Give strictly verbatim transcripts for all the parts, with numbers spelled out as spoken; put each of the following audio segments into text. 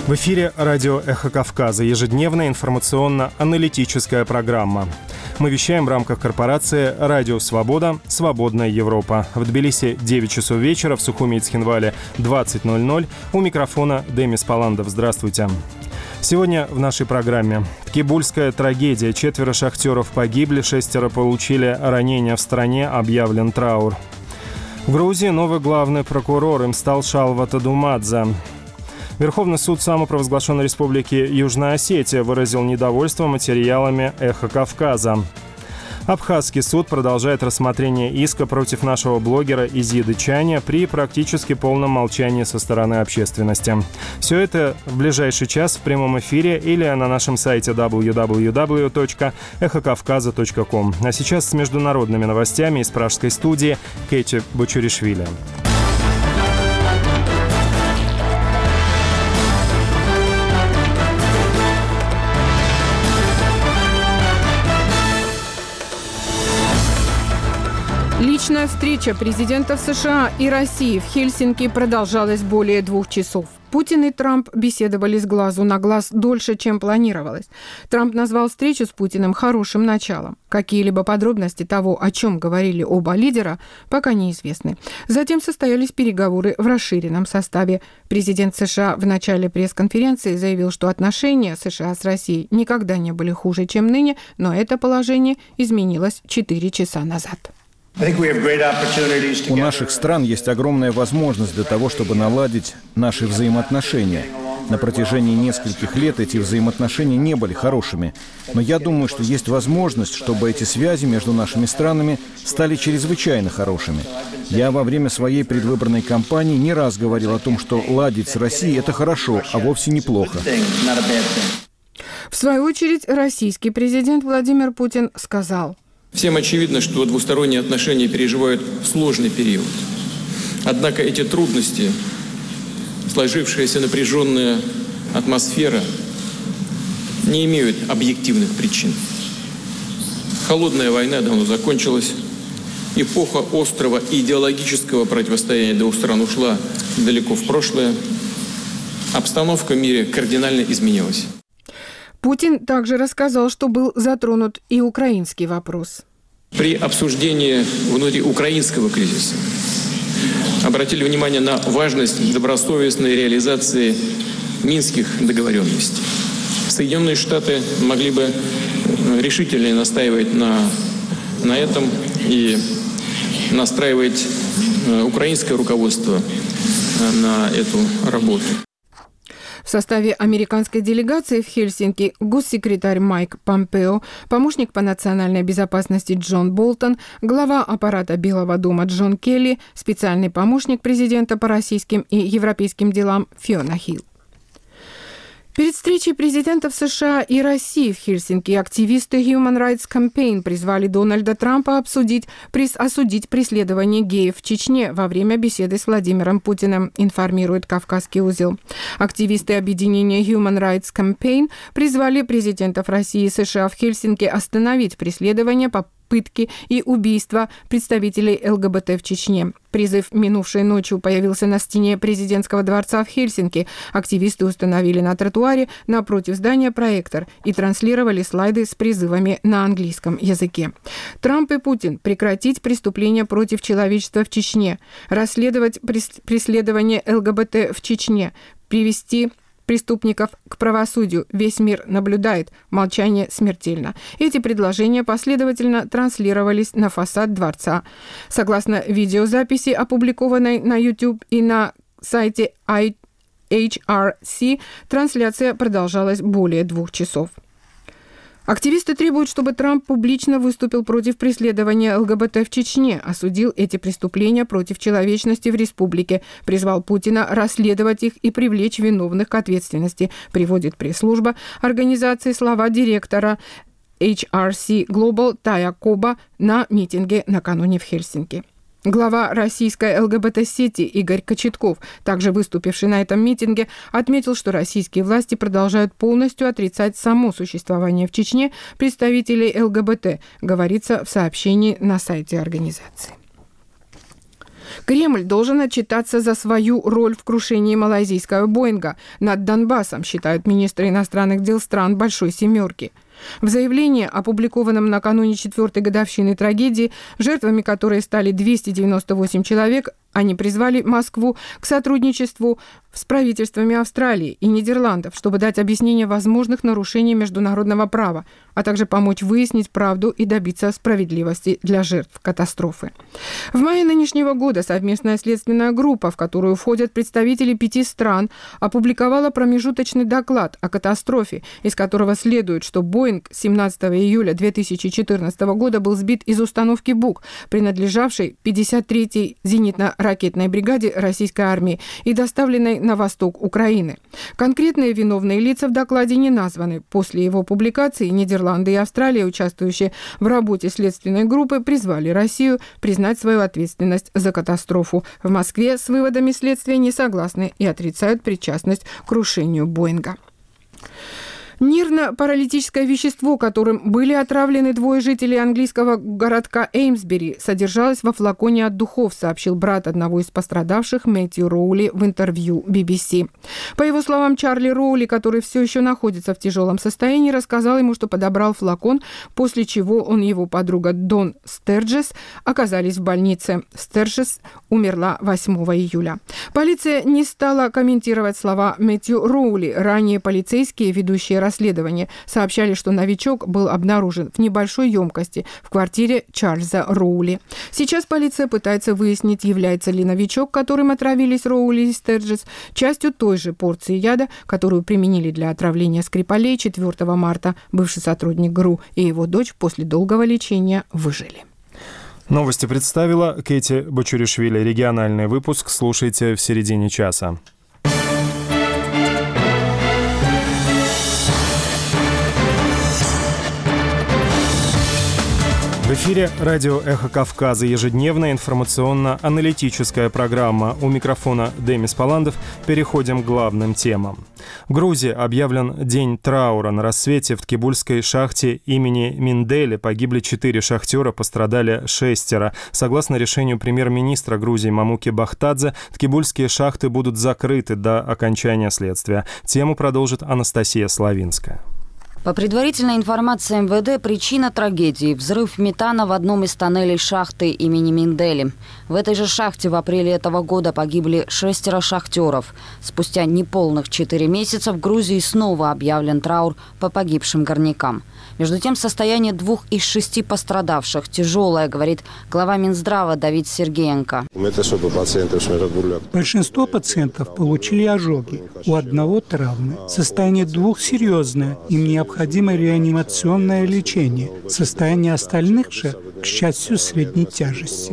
В эфире радио «Эхо Кавказа», ежедневная информационно-аналитическая программа. Мы вещаем в рамках корпорации «Радио Свобода. Свободная Европа». В Тбилиси девять часов вечера, в Сухуми и Цхинвале двадцать ноль ноль. У микрофона Демис Паландов. Здравствуйте. Сегодня в нашей программе. Ткибульская трагедия. Четверо шахтеров погибли, шестеро получили ранения в стране, объявлен траур. В Грузии новый главный прокурор, им стал Шалва Тадумадзе. Верховный суд самопровозглашенной республики Южная Осетия выразил недовольство материалами «Эхо Кавказа». Абхазский суд продолжает рассмотрение иска против нашего блогера Изиды Чаня при практически полном молчании со стороны общественности. Все это в ближайший час в прямом эфире или на нашем сайте дабл ю дабл ю дабл ю точка эхо кавказа точка ком. А сейчас с международными новостями из пражской студии Кэти Бочуришвили. Личная встреча президентов США и России в Хельсинки продолжалась более двух часов. Путин и Трамп беседовали с глазу на глаз дольше, чем планировалось. Трамп назвал встречу с Путиным хорошим началом. Какие-либо подробности того, о чем говорили оба лидера, пока неизвестны. Затем состоялись переговоры в расширенном составе. Президент США в начале пресс-конференции заявил, что отношения США с Россией никогда не были хуже, чем ныне, но это положение изменилось четыре часа назад. У наших стран есть огромная возможность для того, чтобы наладить наши взаимоотношения. На протяжении нескольких лет эти взаимоотношения не были хорошими. Но я думаю, что есть возможность, чтобы эти связи между нашими странами стали чрезвычайно хорошими. Я во время своей предвыборной кампании не раз говорил о том, что ладить с Россией – это хорошо, а вовсе неплохо. В свою очередь, российский президент Владимир Путин сказал: «Всем очевидно, что двусторонние отношения переживают сложный период. Однако эти трудности, сложившаяся напряженная атмосфера, не имеют объективных причин. Холодная война давно закончилась. Эпоха острого идеологического противостояния двух стран ушла далеко в прошлое. Обстановка в мире кардинально изменилась». Путин также рассказал, что был затронут и украинский вопрос. При обсуждении внутриукраинского кризиса обратили внимание на важность добросовестной реализации минских договоренностей. Соединенные Штаты могли бы решительнее настаивать на, на этом и настраивать украинское руководство на эту работу. В составе американской делегации в Хельсинки госсекретарь Майк Помпео, помощник по национальной безопасности Джон Болтон, глава аппарата Белого дома Джон Келли, специальный помощник президента по российским и европейским делам Фиона Хилл. Перед встречей президентов США и России в Хельсинки активисты Human Rights Campaign призвали Дональда Трампа обсудить, прис, осудить преследование геев в Чечне во время беседы с Владимиром Путиным, информирует Кавказский узел. Активисты объединения Human Rights Campaign призвали президентов России и США в Хельсинки остановить преследование по пытки и убийства представителей ЛГБТ в Чечне. Призыв минувшей ночью появился на стене президентского дворца в Хельсинки. Активисты установили на тротуаре напротив здания проектор и транслировали слайды с призывами на английском языке. Трамп и Путин: прекратить преступления против человечества в Чечне, расследовать преследование ЛГБТ в Чечне, привести преступников к правосудию. Весь мир наблюдает. Молчание смертельно. Эти предложения последовательно транслировались на фасад дворца. Согласно видеозаписи, опубликованной на YouTube и на сайте эйч ар си, трансляция продолжалась более двух часов. Активисты требуют, чтобы Трамп публично выступил против преследования ЛГБТ в Чечне, осудил эти преступления против человечности в республике, призвал Путина расследовать их и привлечь виновных к ответственности, приводит пресс-служба организации слова директора эйч ар си Global Тая Коба на митинге накануне в Хельсинки. Глава российской ЛГБТ-сети Игорь Кочетков, также выступивший на этом митинге, отметил, что российские власти продолжают полностью отрицать само существование в Чечне представителей ЛГБТ, говорится в сообщении на сайте организации. Кремль должен отчитаться за свою роль в крушении малайзийского «Боинга» над Донбассом, считают министры иностранных дел стран «Большой семерки». В заявлении, опубликованном накануне четвертой годовщины трагедии, жертвами которой стали двести девяносто восемь человек, они призвали Москву к сотрудничеству с правительствами Австралии и Нидерландов, чтобы дать объяснение возможных нарушений международного права, а также помочь выяснить правду и добиться справедливости для жертв катастрофы. В мае нынешнего года совместная следственная группа, в которую входят представители пяти стран, опубликовала промежуточный доклад о катастрофе, из которого следует, что «Боинг» семнадцатого июля две тысячи четырнадцатого года был сбит из установки «Бук», принадлежавшей пятьдесят третьей зенитно-ракетной бригаде российской армии и доставленной на восток Украины. Конкретные виновные лица в докладе не названы. После его публикации Нидерланды и Австралия, участвующие в работе следственной группы, призвали Россию признать свою ответственность за катастрофу. В Москве с выводами следствия не согласны и отрицают причастность к крушению «Боинга». Нервно-паралитическое вещество, которым были отравлены двое жителей английского городка Эймсбери, содержалось во флаконе от духов, сообщил брат одного из пострадавших Мэтью Роули в интервью би би си. По его словам, Чарли Роули, который все еще находится в тяжелом состоянии, рассказал ему, что подобрал флакон, после чего он и его подруга Дон Стерджес оказались в больнице. Стерджес умерла восьмого июля. Полиция не стала комментировать слова Мэтью Роули. Ранее полицейские, ведущие расследование, сообщали, что новичок был обнаружен в небольшой емкости в квартире Чарльза Роули. Сейчас полиция пытается выяснить, является ли новичок, которым отравились Роули и Стерджес, частью той же порции яда, которую применили для отравления Скрипалей четвёртого марта. Бывший сотрудник ГРУ и его дочь после долгого лечения выжили. Новости представила Кэти Бочуришвили. Региональный выпуск слушайте в середине часа. В эфире радио «Эхо Кавказа», ежедневная информационно-аналитическая программа. У микрофона Демис Паландов. Переходим к главным темам. В Грузии объявлен день траура. На рассвете в Ткибульской шахте имени Миндели погибли четыре шахтера, пострадали шестеро. Согласно решению премьер-министра Грузии Мамуки Бахтадзе, ткибульские шахты будут закрыты до окончания следствия. Тему продолжит Анастасия Славинская. По предварительной информации эм вэ дэ, причина трагедии – взрыв метана в одном из тоннелей шахты имени Миндели. В этой же шахте в апреле этого года погибли шестеро шахтеров. Спустя неполных четыре месяца в Грузии снова объявлен траур по погибшим горнякам. Между тем, состояние двух из шести пострадавших тяжелое, говорит глава Минздрава Давид Сергеенко. Большинство пациентов получили ожоги, у одного травмы. Состояние двух серьезное, им необходимо реанимационное лечение. Состояние остальных же, к счастью, средней тяжести.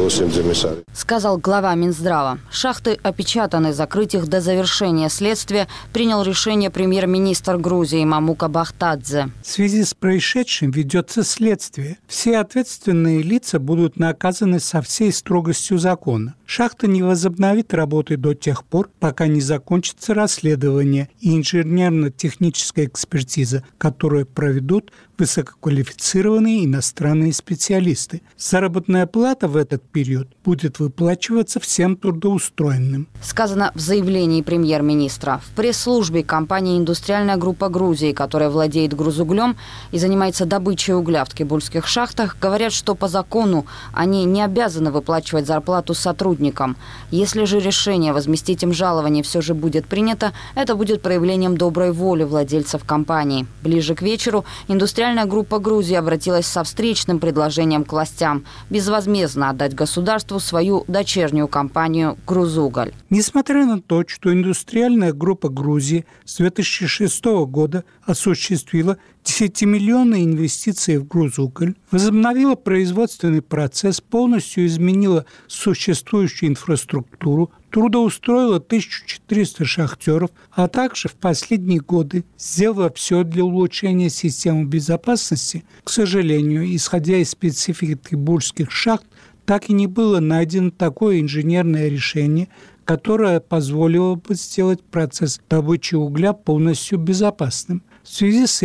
Сказал глава Минздрава. Шахты опечатаны, закрыть их до завершения следствия принял решение премьер-министр Грузии Мамука Бахтадзе. В связи с происшедшим ведется следствие. Все ответственные лица будут наказаны со всей строгостью закона. Шахта не возобновит работы до тех пор, пока не закончится расследование и инженерно-техническая экспертиза, которую проведут высококвалифицированные иностранные специалисты. Заработная плата в этот период будет выплачиваться всем трудоустроенным. Сказано в заявлении премьер-министра. В пресс-службе компании «Индустриальная группа Грузии», которая владеет грузуглем и занимается добычей угля в ткибульских шахтах, говорят, что по закону они не обязаны выплачивать зарплату сотрудникам. Если же решение возместить им жалование все же будет принято, это будет проявлением доброй воли владельцев компании. Ближе к вечеру «Индустриальная группа Грузии» обратилась со встречным предложением к властям безвозмездно отдать государству свою дочернюю компанию «Грузуголь». Несмотря на то, что индустриальная группа Грузии с две тысячи шестого года осуществила десятимиллионные инвестиции в «Грузуголь», возобновила производственный процесс, полностью изменила существующую инфраструктуру, трудоустроила тысячу четыреста шахтеров, а также в последние годы сделала все для улучшения системы безопасности, к сожалению, исходя из специфики ткибульских шахт, так и не было найдено такое инженерное решение, которое позволило бы сделать процесс добычи угля полностью безопасным. В связи с этим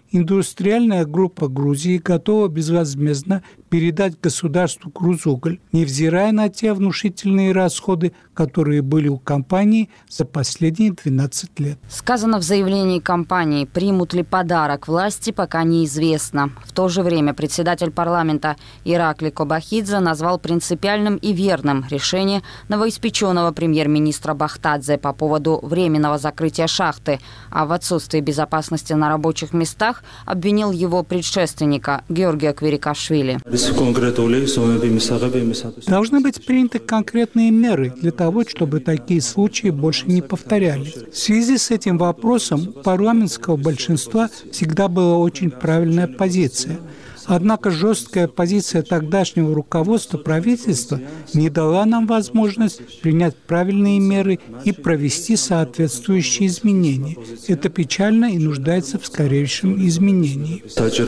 индустриальная группа Грузии готова безвозмездно передать государству Грузуголь, невзирая на те внушительные расходы, которые были у компании за последние двенадцать лет. Сказано в заявлении компании, примут ли подарок власти, пока неизвестно. В то же время председатель парламента Иракли Кобахидзе назвал принципиальным и верным решение новоиспеченного премьер-министра Бахтадзе по поводу временного закрытия шахты, а в отсутствии безопасности на рабочих местах обвинил его предшественника Георгия Кверикашвили. Должны быть приняты конкретные меры для того, чтобы такие случаи больше не повторялись. В связи с этим вопросом у парламентского большинства всегда была очень правильная позиция. Однако жесткая позиция тогдашнего руководства правительства не дала нам возможность принять правильные меры и провести соответствующие изменения. Это печально и нуждается в скорейшем изменении.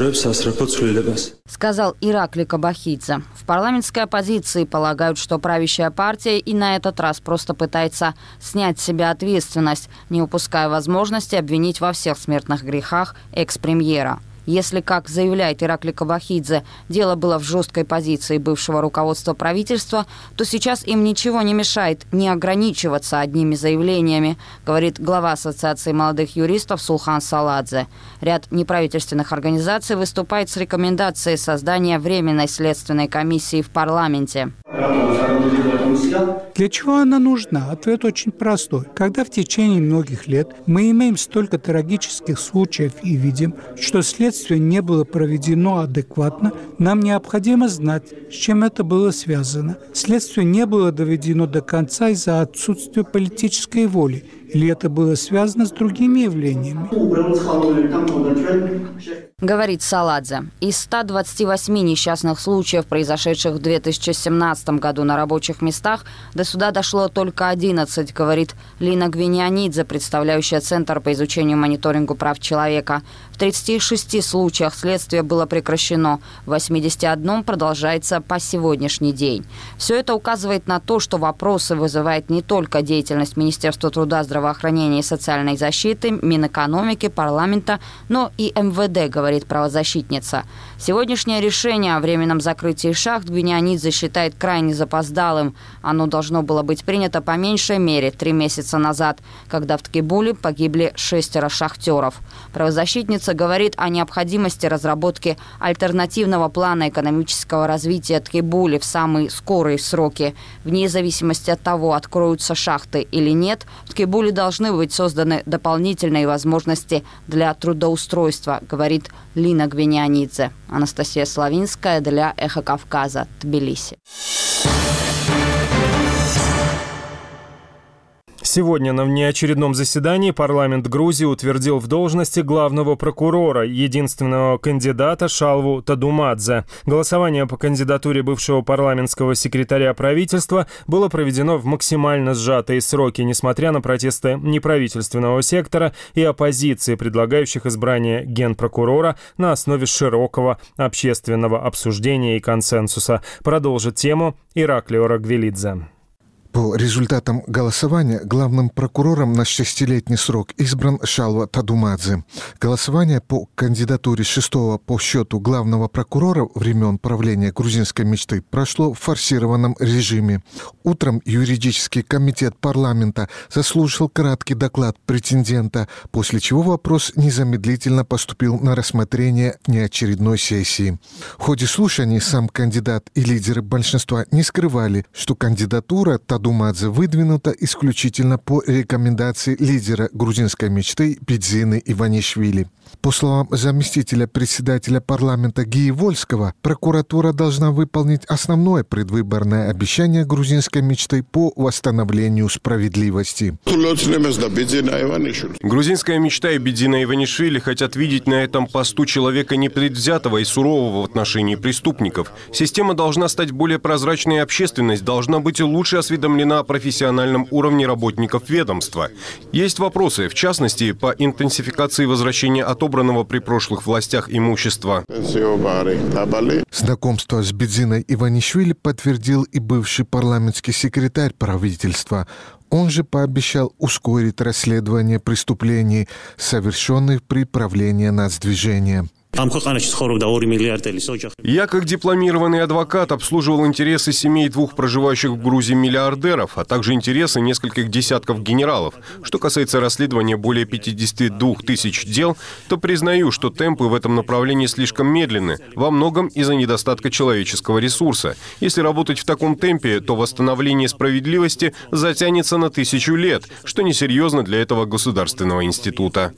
Сказал Иракли Кобахидзе. В парламентской оппозиции полагают, что правящая партия и на этот раз просто пытается снять с себя ответственность, не упуская возможности обвинить во всех смертных грехах экс-премьера. Если, как заявляет Иракли Кобахидзе, дело было в жесткой позиции бывшего руководства правительства, то сейчас им ничего не мешает не ограничиваться одними заявлениями, говорит глава Ассоциации молодых юристов Сулхан Саладзе. Ряд неправительственных организаций выступает с рекомендацией создания Временной следственной комиссии в парламенте. Для чего она нужна? Ответ очень простой. Когда в течение многих лет мы имеем столько трагических случаев и видим, что следствие не было проведено адекватно, нам необходимо знать, с чем это было связано. Следствие не было доведено до конца из-за отсутствия политической воли, или это было связано с другими явлениями? Говорит Саладзе. Из ста двадцати восьми несчастных случаев, произошедших в две тысячи семнадцатом году на рабочих местах, до суда дошло только одиннадцать, говорит Лина Гвинианидзе, представляющая Центр по изучению и мониторингу прав человека. В тридцати шести случаях следствие было прекращено, в восьмидесяти одном продолжается по сегодняшний день. Все это указывает на то, что вопросы вызывает не только деятельность Министерства труда, здравоохранения и социальной защиты, Минэкономики, парламента, но и эм вэ дэ, говорит правозащитница. Сегодняшнее решение о временном закрытии шахт Гвинианидзе считает крайне запоздалым. Оно должно было быть принято по меньшей мере три месяца назад, когда в Ткибуле погибли шестеро шахтеров. Правозащитница говорит о необходимости разработки альтернативного плана экономического развития Ткибули в самые скорые сроки. Вне зависимости от того, откроются шахты или нет, в Ткибуле должны быть созданы дополнительные возможности для трудоустройства, говорит Лина Гвинианидзе. Анастасия Славинская для «Эхо Кавказа», Тбилиси. Сегодня на внеочередном заседании парламент Грузии утвердил в должности главного прокурора, единственного кандидата Шалву Тадумадзе. Голосование по кандидатуре бывшего парламентского секретаря правительства было проведено в максимально сжатые сроки, несмотря на протесты неправительственного сектора и оппозиции, предлагающих избрание генпрокурора на основе широкого общественного обсуждения и консенсуса. Продолжит тему Иракли Орагвелидзе. По результатам голосования главным прокурором на шестилетний срок избран Шалва Тадумадзе. Голосование по кандидатуре шестого по счету главного прокурора времен правления грузинской мечты прошло в форсированном режиме. Утром юридический комитет парламента заслушал краткий доклад претендента, после чего вопрос незамедлительно поступил на рассмотрение неочередной сессии. В ходе слушаний сам кандидат и лидеры большинства не скрывали, что кандидатура Тадумадзе Думадзе выдвинута исключительно по рекомендации лидера грузинской мечты Бидзины Иванишвили. По словам заместителя председателя парламента Гии Вольского, прокуратура должна выполнить основное предвыборное обещание грузинской мечты по восстановлению справедливости. Грузинская мечта и Бидзина Иванишвили хотят видеть на этом посту человека непредвзятого и сурового в отношении преступников. Система должна стать более прозрачной, и общественность должна быть лучше осведомлена о профессиональном уровне работников ведомства. Есть вопросы, в частности, по интенсификации возвращения от отобранного при прошлых властях имущества. Знакомство с Бедзиной Иванишвили подтвердил и бывший парламентский секретарь правительства. Он же пообещал ускорить расследование преступлений, совершенных при правлении нацдвижения. Я, как дипломированный адвокат, обслуживал интересы семей двух проживающих в Грузии миллиардеров, а также интересы нескольких десятков генералов. Что касается расследования более пятидесяти двух тысяч дел, то признаю, что темпы в этом направлении слишком медленны, во многом из-за недостатка человеческого ресурса. Если работать в таком темпе, то восстановление справедливости затянется на тысячу лет, что несерьезно для этого государственного института.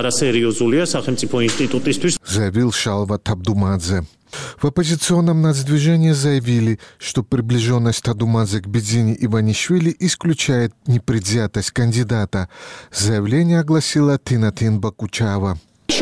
Заявил Шалва Табдумадзе. В оппозиционном нацдвижении заявили, что приближенность Тадумадзе к Бедзине Иванишвили исключает непредвзятость кандидата. Заявление огласила Тинатин Бакучава.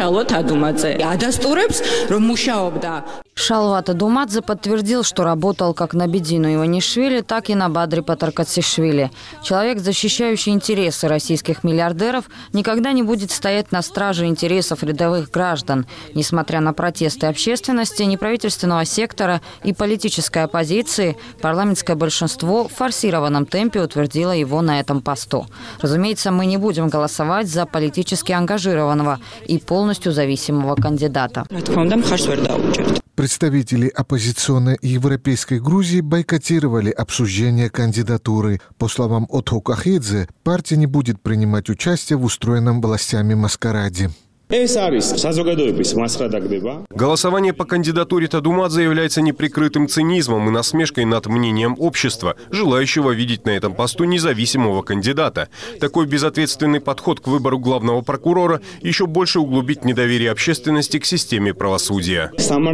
Шалва Тадумадзе подтвердил, что работал как на Бедзину Иванишвили, так и на Бадри Патаркатсишвили. Человек, защищающий интересы российских миллиардеров, никогда не будет стоять на страже интересов рядовых граждан. Несмотря на протесты общественности, неправительственного сектора и политической оппозиции, парламентское большинство в форсированном темпе утвердило его на этом посту. Разумеется, мы не будем голосовать за политически ангажированного и полностью зависимого кандидата. Представители оппозиционной европейской Грузии бойкотировали обсуждение кандидатуры. По словам Отхо Кахидзе, партия не будет принимать участие в устроенном властями маскараде. Голосование по кандидатуре Тадумадзе является неприкрытым цинизмом и насмешкой над мнением общества, желающего видеть на этом посту независимого кандидата. Такой безответственный подход к выбору главного прокурора еще больше углубит недоверие общественности к системе правосудия.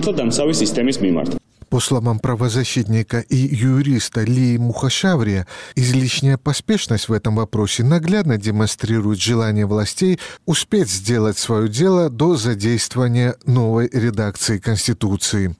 По словам правозащитника и юриста Ли Мухашаврия, излишняя поспешность в этом вопросе наглядно демонстрирует желание властей успеть сделать свое дело до задействования новой редакции Конституции.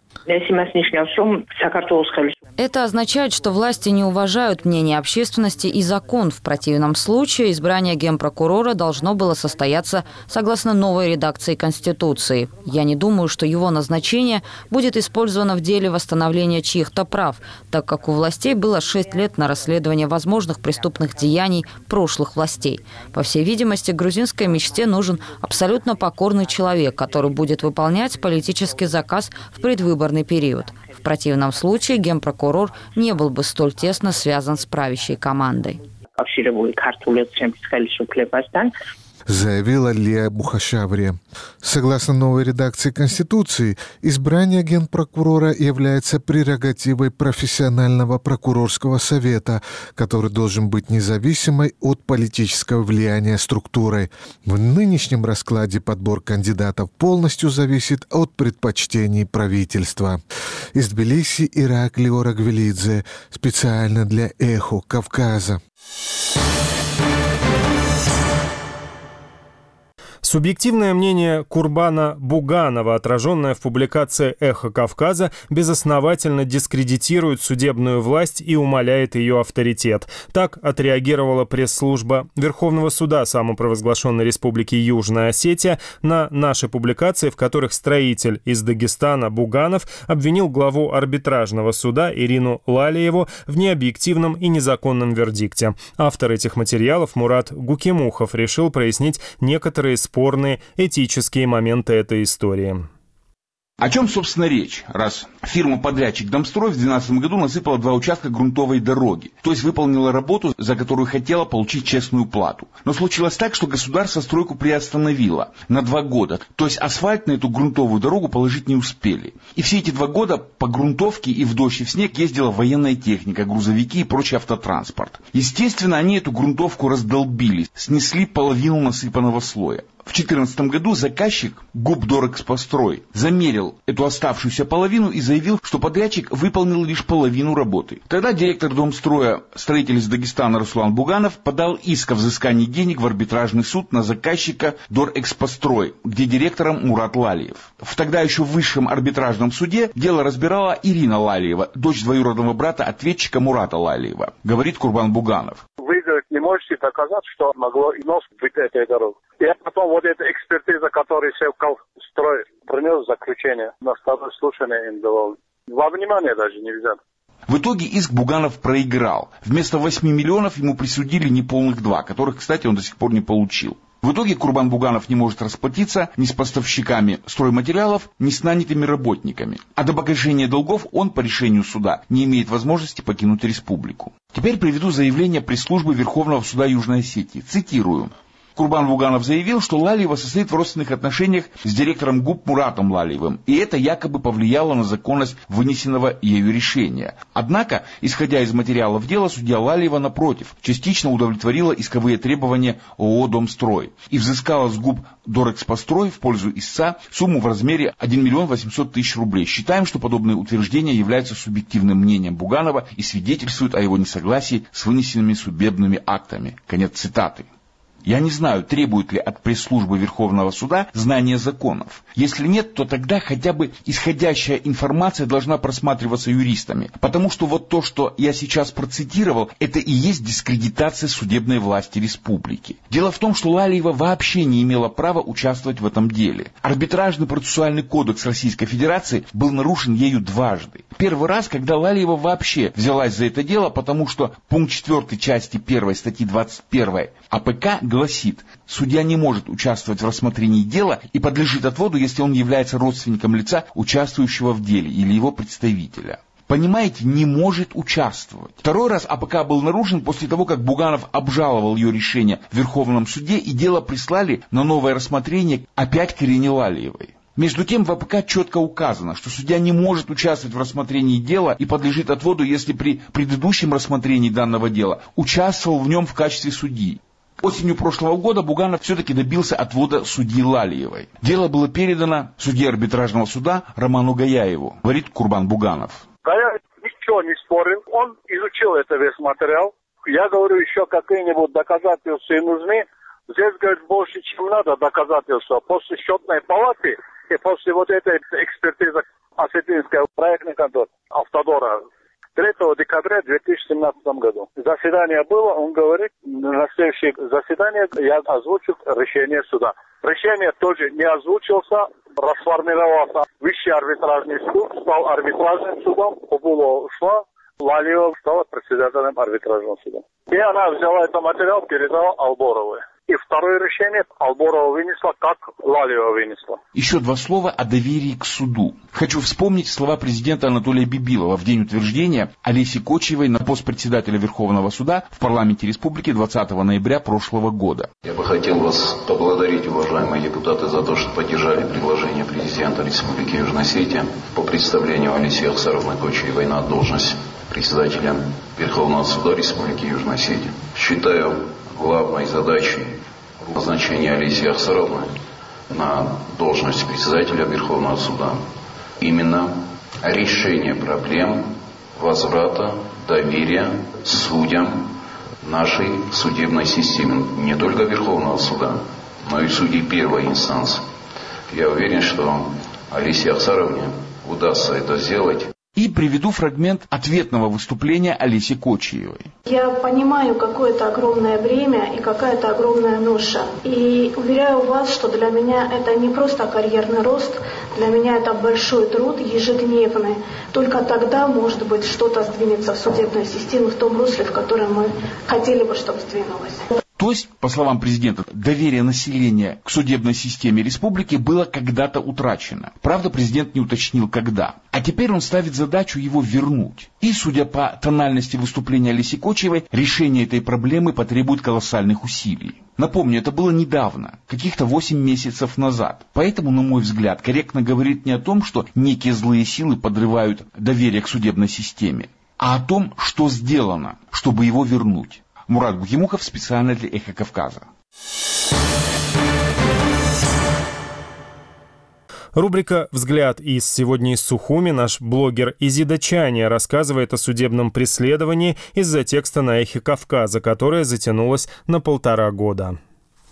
Это означает, что власти не уважают мнение общественности и закон. В противном случае избрание генпрокурора должно было состояться согласно новой редакции Конституции. Я не думаю, что его назначение будет использовано в деле восстановления чьих-то прав, так как у властей было шесть лет на расследование возможных преступных деяний прошлых властей. По всей видимости, грузинской мечте нужен абсолютно покорный человек, который будет выполнять политический заказ в предвыборный период. В противном случае генпрокурор не был бы столь тесно связан с правящей командой. Заявила Лия Мухашаврия. Согласно новой редакции Конституции, избрание генпрокурора является прерогативой профессионального прокурорского совета, который должен быть независимой от политического влияния структурой. В нынешнем раскладе подбор кандидатов полностью зависит от предпочтений правительства. Из Тбилиси Иракли Орагвелидзе. Специально для «Эхо Кавказа». Субъективное мнение Курбана Буганова, отраженное в публикации «Эхо Кавказа», безосновательно дискредитирует судебную власть и умаляет ее авторитет. Так отреагировала пресс-служба Верховного суда самопровозглашенной Республики Южная Осетия на наши публикации, в которых строитель из Дагестана Буганов обвинил главу арбитражного суда Ирину Лалиеву в необъективном и незаконном вердикте. Автор этих материалов Мурат Гукимухов решил прояснить некоторые спорные этические моменты этой истории. О чем, собственно, речь, раз фирма-подрядчик Домстрой в две тысячи двенадцатом году насыпала два участка грунтовой дороги, то есть выполнила работу, за которую хотела получить честную плату. Но случилось так, что государство стройку приостановило на два года, то есть асфальт на эту грунтовую дорогу положить не успели. И все эти два года по грунтовке и в дождь и в снег ездила военная техника, грузовики и прочий автотранспорт. Естественно, они эту грунтовку раздолбили, снесли половину насыпанного слоя. В две тысячи четырнадцатом году заказчик Губдорэкспострой замерил эту оставшуюся половину и заявил, что подрядчик выполнил лишь половину работы. Тогда директор Домстроя, строитель из Дагестана Руслан Буганов, подал иск о взыскании денег в арбитражный суд на заказчика Дорэкспострой, где директором Мурат Лалиев. В тогда еще высшем арбитражном суде дело разбирала Ирина Лалиева, дочь двоюродного брата ответчика Мурата Лалиева, говорит Курбан Буганов. Выиграть не может можете доказать, что могло и нос быть этой дорогой. И потом вот эта экспертиза, которую Севкал строит, принес заключение. На второе слушание им давал. Во внимание даже не взят. В итоге иск Буганов проиграл. Вместо восьми миллионов ему присудили неполных два, которых, кстати, он до сих пор не получил. В итоге Курбан Буганов не может расплатиться ни с поставщиками стройматериалов, ни с нанятыми работниками. А до погашения долгов он по решению суда не имеет возможности покинуть республику. Теперь приведу заявление пресс-службы Верховного суда Южной Осетии. Цитирую. Курбан Буганов заявил, что Лалиева состоит в родственных отношениях с директором ГУП Муратом Лалиевым, и это якобы повлияло на законность вынесенного ею решения. Однако, исходя из материалов дела, судья Лалиева, напротив, частично удовлетворила исковые требования ООО «Домстрой» и взыскала с ГУП «Дорэкспострой» в пользу истца сумму в размере один миллион восемьсот тысяч рублей. Считаем, что подобные утверждения являются субъективным мнением Буганова и свидетельствуют о его несогласии с вынесенными судебными актами. Конец цитаты. Я не знаю, требует ли от пресс-службы Верховного суда знания законов. Если нет, то тогда хотя бы исходящая информация должна просматриваться юристами. Потому что вот то, что я сейчас процитировал, это и есть дискредитация судебной власти республики. Дело в том, что Лалиева вообще не имела права участвовать в этом деле. Арбитражный процессуальный кодекс Российской Федерации был нарушен ею дважды. Первый раз, когда Лалиева вообще взялась за это дело, потому что пункт четвёртой части первой статьи двадцать первой АПК гласит, судья не может участвовать в рассмотрении дела и подлежит отводу, если он является родственником лица, участвующего в деле, или его представителя. Понимаете, не может участвовать. Второй раз АПК был нарушен после того, как Буганов обжаловал ее решение в Верховном суде, и дело прислали на новое рассмотрение опять к Ирине Лалиевой. Между тем в АПК четко указано, что судья не может участвовать в рассмотрении дела и подлежит отводу, если при предыдущем рассмотрении данного дела участвовал в нем в качестве судьи. Осенью прошлого года Буганов все-таки добился отвода судьи Лалиевой. Дело было передано судье арбитражного суда Роману Гаяеву, говорит Курбан Буганов. Гаяев ничего не спорил, он изучил это весь материал. Я говорю, еще какие-нибудь доказательства нужны. Здесь, говорит, больше, чем надо доказательства. После счетной палаты и после вот этой экспертизы Осетинской проектной конторы Автодора третьего декабря две тысячи семнадцатого году. Заседание было, он говорит, на следующее заседание я озвучил решение суда. Решение тоже не озвучился, расформировался Высший арбитражный суд, стал арбитражным судом, Кубулова ушла, Лалиева стала председателем арбитражного суда. И она взяла этот материал, передала Алборовой. И второе решение Алборова вынесла, как Лалиева вынесла. Еще два слова о доверии к суду. Хочу вспомнить слова президента Анатолия Бибилова в день утверждения Олеси Кочиевой на пост председателя Верховного суда в парламенте республики двадцатого ноября прошлого года. Я бы хотел вас поблагодарить, уважаемые депутаты, за то, что поддержали предложение президента Республики Южная Осетия по представлению Олеси Ахсаровны Кочиевой на должность председателя Верховного суда Республики Южная Осетия. Считаю главной задачей назначения Олеси Ахсаровны на должность председателя Верховного суда именно решение проблем возврата доверия судьям нашей судебной системы, не только Верховного суда, но и судей первой инстанции. Я уверен, что Олесе Ахсаровне удастся это сделать. И приведу фрагмент ответного выступления Олеси Кочиевой. Я понимаю, какое это огромное бремя и какая-то огромная ноша. И уверяю вас, что для меня это не просто карьерный рост, для меня это большой труд ежедневный. Только тогда, может быть, что-то сдвинется в судебной системе в том русле, в котором мы хотели бы, чтобы сдвинулось. То есть, по словам президента, доверие населения к судебной системе республики было когда-то утрачено. Правда, президент не уточнил, когда. А теперь он ставит задачу его вернуть. И, судя по тональности выступления Олеси Кочиевой, решение этой проблемы потребует колоссальных усилий. Напомню, это было недавно, каких-то восемь месяцев назад. Поэтому, на мой взгляд, корректно говорить не о том, что некие злые силы подрывают доверие к судебной системе, а о том, что сделано, чтобы его вернуть. Мурат Бухимухов специально для «Эхо Кавказа». Рубрика «Взгляд» из «Сегодня из Сухуми». Наш блогер Изида Чаня рассказывает о судебном преследовании из-за текста на «Эхе Кавказа», которое затянулось на полтора года.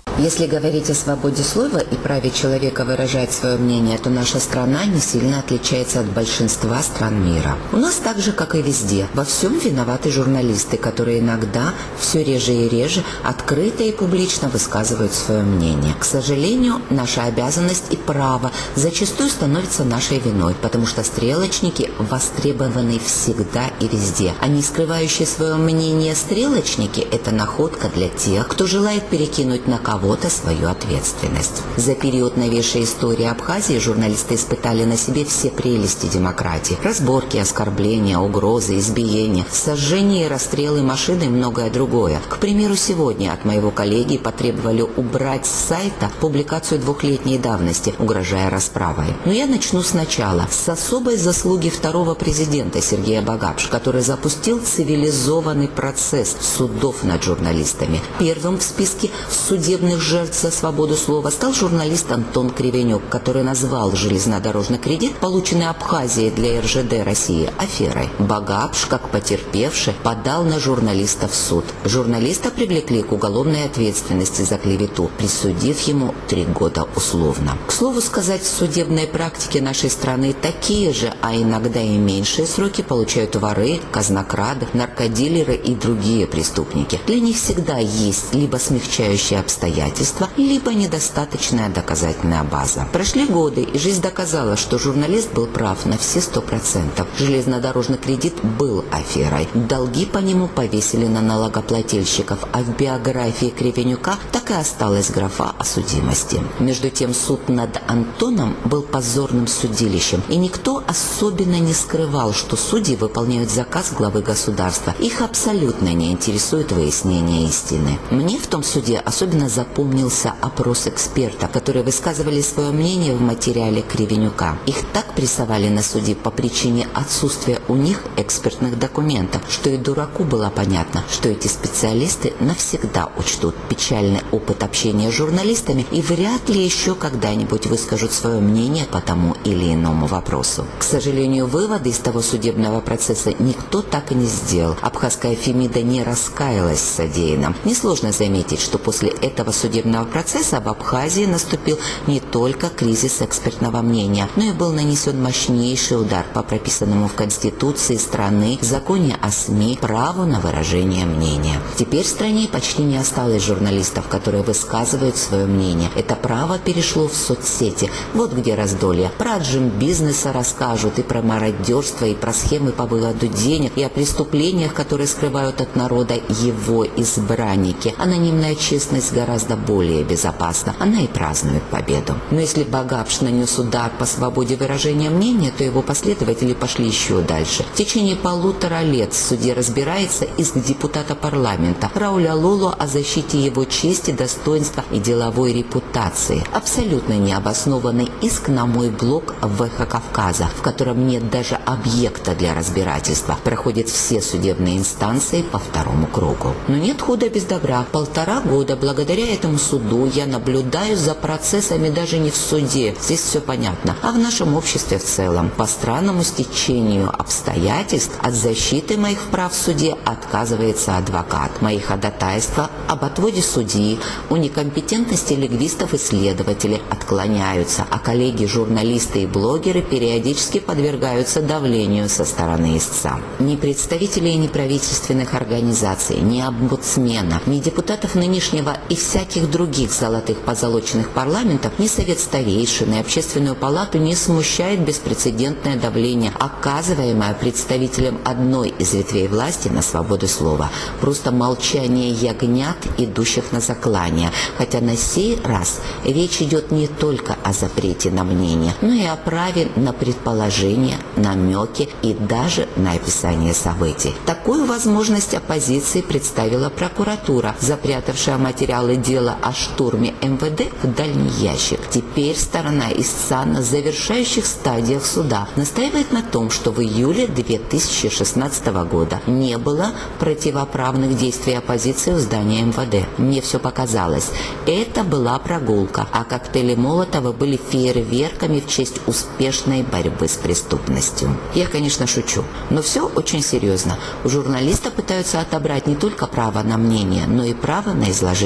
Если говорить о свободе слова и праве человека выражать свое мнение, то наша страна не сильно отличается от большинства стран мира. У нас так же, как и везде, во всем виноваты журналисты, которые иногда, все реже и реже, открыто и публично высказывают свое мнение. К сожалению, наша обязанность и право зачастую становится нашей виной, потому что стрелочники востребованы всегда и везде. А не скрывающие свое мнение стрелочники – это находка для тех, кто желает перекинуть на кого кого-то свою ответственность. За период новейшей истории Абхазии журналисты испытали на себе все прелести демократии. Разборки, оскорбления, угрозы, избиения, сожжение и расстрелы машин и многое другое. К примеру, сегодня от моего коллеги потребовали убрать с сайта публикацию двухлетней давности, угрожая расправой. Но я начну сначала, с особой заслуги второго президента Сергея Багапш, который запустил цивилизованный процесс судов над журналистами. Первым в списке судебных жертв за свободу слова стал журналист Антон Кривенюк, который назвал железнодорожный кредит, полученный Абхазией для эр жэ дэ России, аферой. Багапш, как потерпевший, подал на журналиста в суд. Журналиста привлекли к уголовной ответственности за клевету, присудив ему три года условно. К слову сказать, в судебной практике нашей страны такие же, а иногда и меньшие сроки получают воры, казнокрады, наркодилеры и другие преступники. Для них всегда есть либо смягчающие обстоятельства, либо недостаточная доказательная база. Прошли годы, и жизнь доказала, что журналист был прав на все сто процентов. Железнодорожный кредит был аферой. Долги по нему повесили на налогоплательщиков, а в биографии Кривенюка так и осталась графа о судимости. Между тем, суд над Антоном был позорным судилищем, и никто особенно не скрывал, что судьи выполняют заказ главы государства. Их абсолютно не интересует выяснение истины. Мне в том суде особенно запомнился опрос экспертов, которые высказывали свое мнение в материале Кривенюка. Их так прессовали на суде по причине отсутствия у них экспертных документов, что и дураку было понятно, что эти специалисты навсегда учтут печальный опыт общения с журналистами и вряд ли еще когда-нибудь выскажут свое мнение по тому или иному вопросу. К сожалению, выводы из того судебного процесса никто так и не сделал. Абхазская Фемида не раскаялась в содеянном. Несложно заметить, что после этого судебного процесса в Абхазии наступил не только кризис экспертного мнения, но и был нанесен мощнейший удар по прописанному в Конституции страны, законе о СМИ, праву на выражение мнения. Теперь в стране почти не осталось журналистов, которые высказывают свое мнение. Это право перешло в соцсети. Вот где раздолье. Про отжим бизнеса расскажут, и про мародерство, и про схемы по выводу денег, и о преступлениях, которые скрывают от народа его избранники. Анонимная честность гораздо более безопасна. Она и празднует победу. Но если Багапш нанес удар по свободе выражения мнения, то его последователи пошли еще дальше. В течение полутора лет в суде разбирается иск депутата парламента Рауля Лоло о защите его чести, достоинства и деловой репутации. Абсолютно необоснованный иск на мой блог в «Эхо Кавказа», в котором нет даже объекта для разбирательства. Проходят все судебные инстанции по второму кругу. Но нет худа без добра. Полтора года благодаря этому суду я наблюдаю за процессами даже не в суде, здесь все понятно, а в нашем обществе в целом. По странному стечению обстоятельств от защиты моих прав в суде отказывается адвокат. Мои ходатайства об отводе судьи, о некомпетентности лингвистов и следователей отклоняются, а коллеги, журналисты и блогеры периодически подвергаются давлению со стороны истца. Ни представителей неправительственных организаций, ни омбудсмена, ни депутатов нынешнего и всяких других золотых позолоченных парламентов, ни совет старейшин и общественную палату не смущает беспрецедентное давление, оказываемое представителям одной из ветвей власти на свободу слова. Просто молчание ягнят, идущих на заклание. Хотя на сей раз речь идет не только о запрете на мнение, но и о праве на предположения, намеки и даже на описание событий. Такую возможность оппозиции представила прокуратура, запрятавшая материалы дела о штурме эм вэ дэ в дальний ящик. Теперь сторона истца на завершающих стадиях суда настаивает на том, что в июле две тысячи шестнадцатого года не было противоправных действий оппозиции в здании эм вэ дэ. Мне все показалось. Это была прогулка, а коктейли Молотова были фейерверками в честь успешной борьбы с преступностью. Я, конечно, шучу, но все очень серьезно. У журналиста пытаются отобрать не только право на мнение, но и право на изложение событий.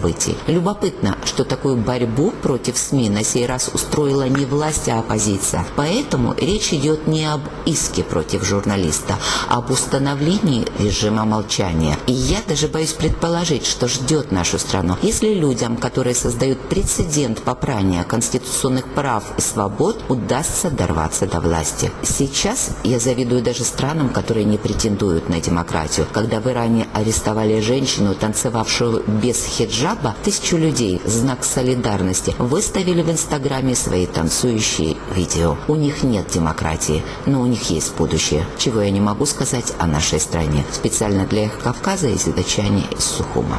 событий. Любопытно, что такую борьбу против СМИ на сей раз устроила не власть, а оппозиция. Поэтому речь идет не об иске против журналиста, а об установлении режима молчания. И я даже боюсь предположить, что ждет нашу страну, если людям, которые создают прецедент попрания конституционных прав и свобод, удастся дорваться до власти. Сейчас я завидую даже странам, которые не претендуют на демократию. Когда в Иране арестовали женщину, танцевавшую без хиджаба, тысячу людей в знак солидарности выставили в Инстаграме свои танцующие видео. У них нет демократии, но у них есть будущее, чего я не могу сказать о нашей стране. Специально для Эхо Кавказа из Дачани из Сухума.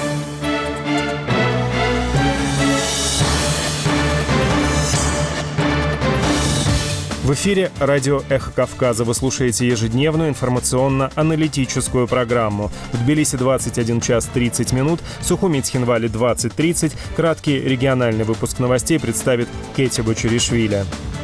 В эфире радио «Эхо Кавказа». Вы слушаете ежедневную информационно-аналитическую программу. В Тбилиси двадцать один час тридцать минут, Сухуми Цхинвали двадцать тридцать. Краткий региональный выпуск новостей представит Кетя Бочуришвили.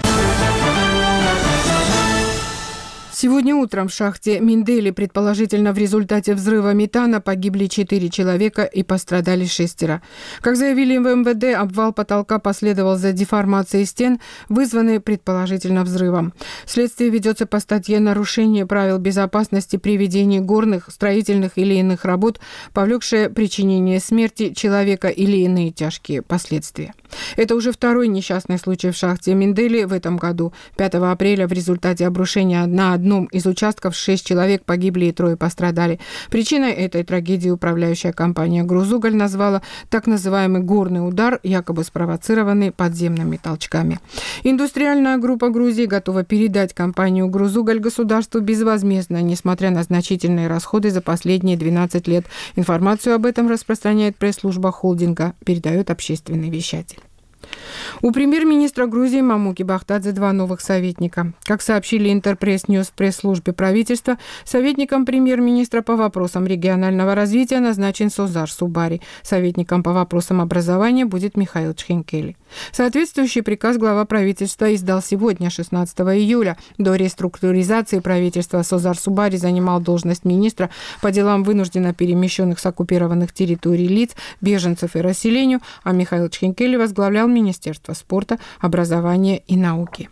Сегодня утром в шахте Миндели, предположительно в результате взрыва метана, погибли четыре человека и пострадали шестеро. Как заявили в эм вэ дэ, обвал потолка последовал за деформацией стен, вызванной предположительно взрывом. Следствие ведется по статье «Нарушение правил безопасности при ведении горных, строительных или иных работ, повлекшее причинение смерти человека или иные тяжкие последствия». Это уже второй несчастный случай в шахте Миндели в этом году. пятого апреля в результате обрушения на одном из участков шесть человек погибли и трое пострадали. Причиной этой трагедии управляющая компания «Грузуголь» назвала так называемый горный удар, якобы спровоцированный подземными толчками. Индустриальная группа Грузии готова передать компанию «Грузуголь» государству безвозмездно, несмотря на значительные расходы за последние двенадцать лет. Информацию об этом распространяет пресс-служба холдинга, передает общественный вещатель. У премьер-министра Грузии Мамуки Бахтадзе два новых советника. Как сообщили Интерпресс-Ньюс в пресс-службе правительства, советником премьер-министра по вопросам регионального развития назначен Созар Субари. Советником по вопросам образования будет Михаил Чхинкели. Соответствующий приказ глава правительства издал сегодня, шестнадцатого июля. До реструктуризации правительства Созар Субари занимал должность министра по делам вынужденно перемещенных с оккупированных территорий лиц, беженцев и расселению, а Михаил Чхинкели возглавлял Министерство спорта, образования и науки.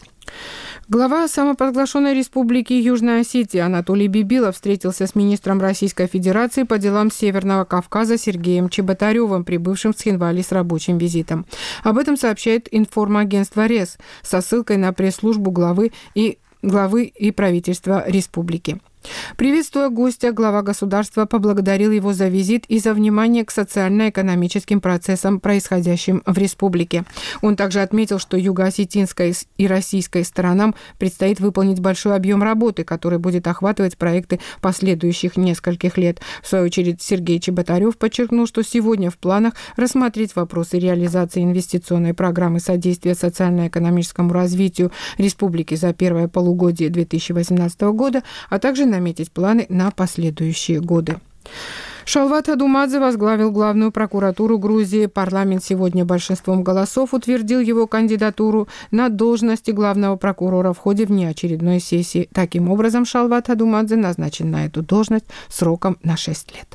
Глава самопровозглашенной республики Южная Осетия Анатолий Бибилов встретился с министром Российской Федерации по делам Северного Кавказа Сергеем Чеботаревым, прибывшим в Цхинвали с рабочим визитом. Об этом сообщает информагентство РЕС со ссылкой на пресс-службу главы и, главы и правительства республики. Приветствуя гостя, глава государства поблагодарил его за визит и за внимание к социально-экономическим процессам, происходящим в республике. Он также отметил, что юго-осетинской и российской сторонам предстоит выполнить большой объем работы, который будет охватывать проекты последующих нескольких лет. В свою очередь Сергей Чеботарев подчеркнул, что сегодня в планах рассмотреть вопросы реализации инвестиционной программы содействия социально-экономическому развитию республики за первое полугодие две тысячи восемнадцатого года, а также наметить планы на последующие годы. Шалват Хадумадзе возглавил главную прокуратуру Грузии. Парламент сегодня большинством голосов утвердил его кандидатуру на должности главного прокурора в ходе внеочередной сессии. Таким образом, Шалват Хадумадзе назначен на эту должность сроком на шесть лет.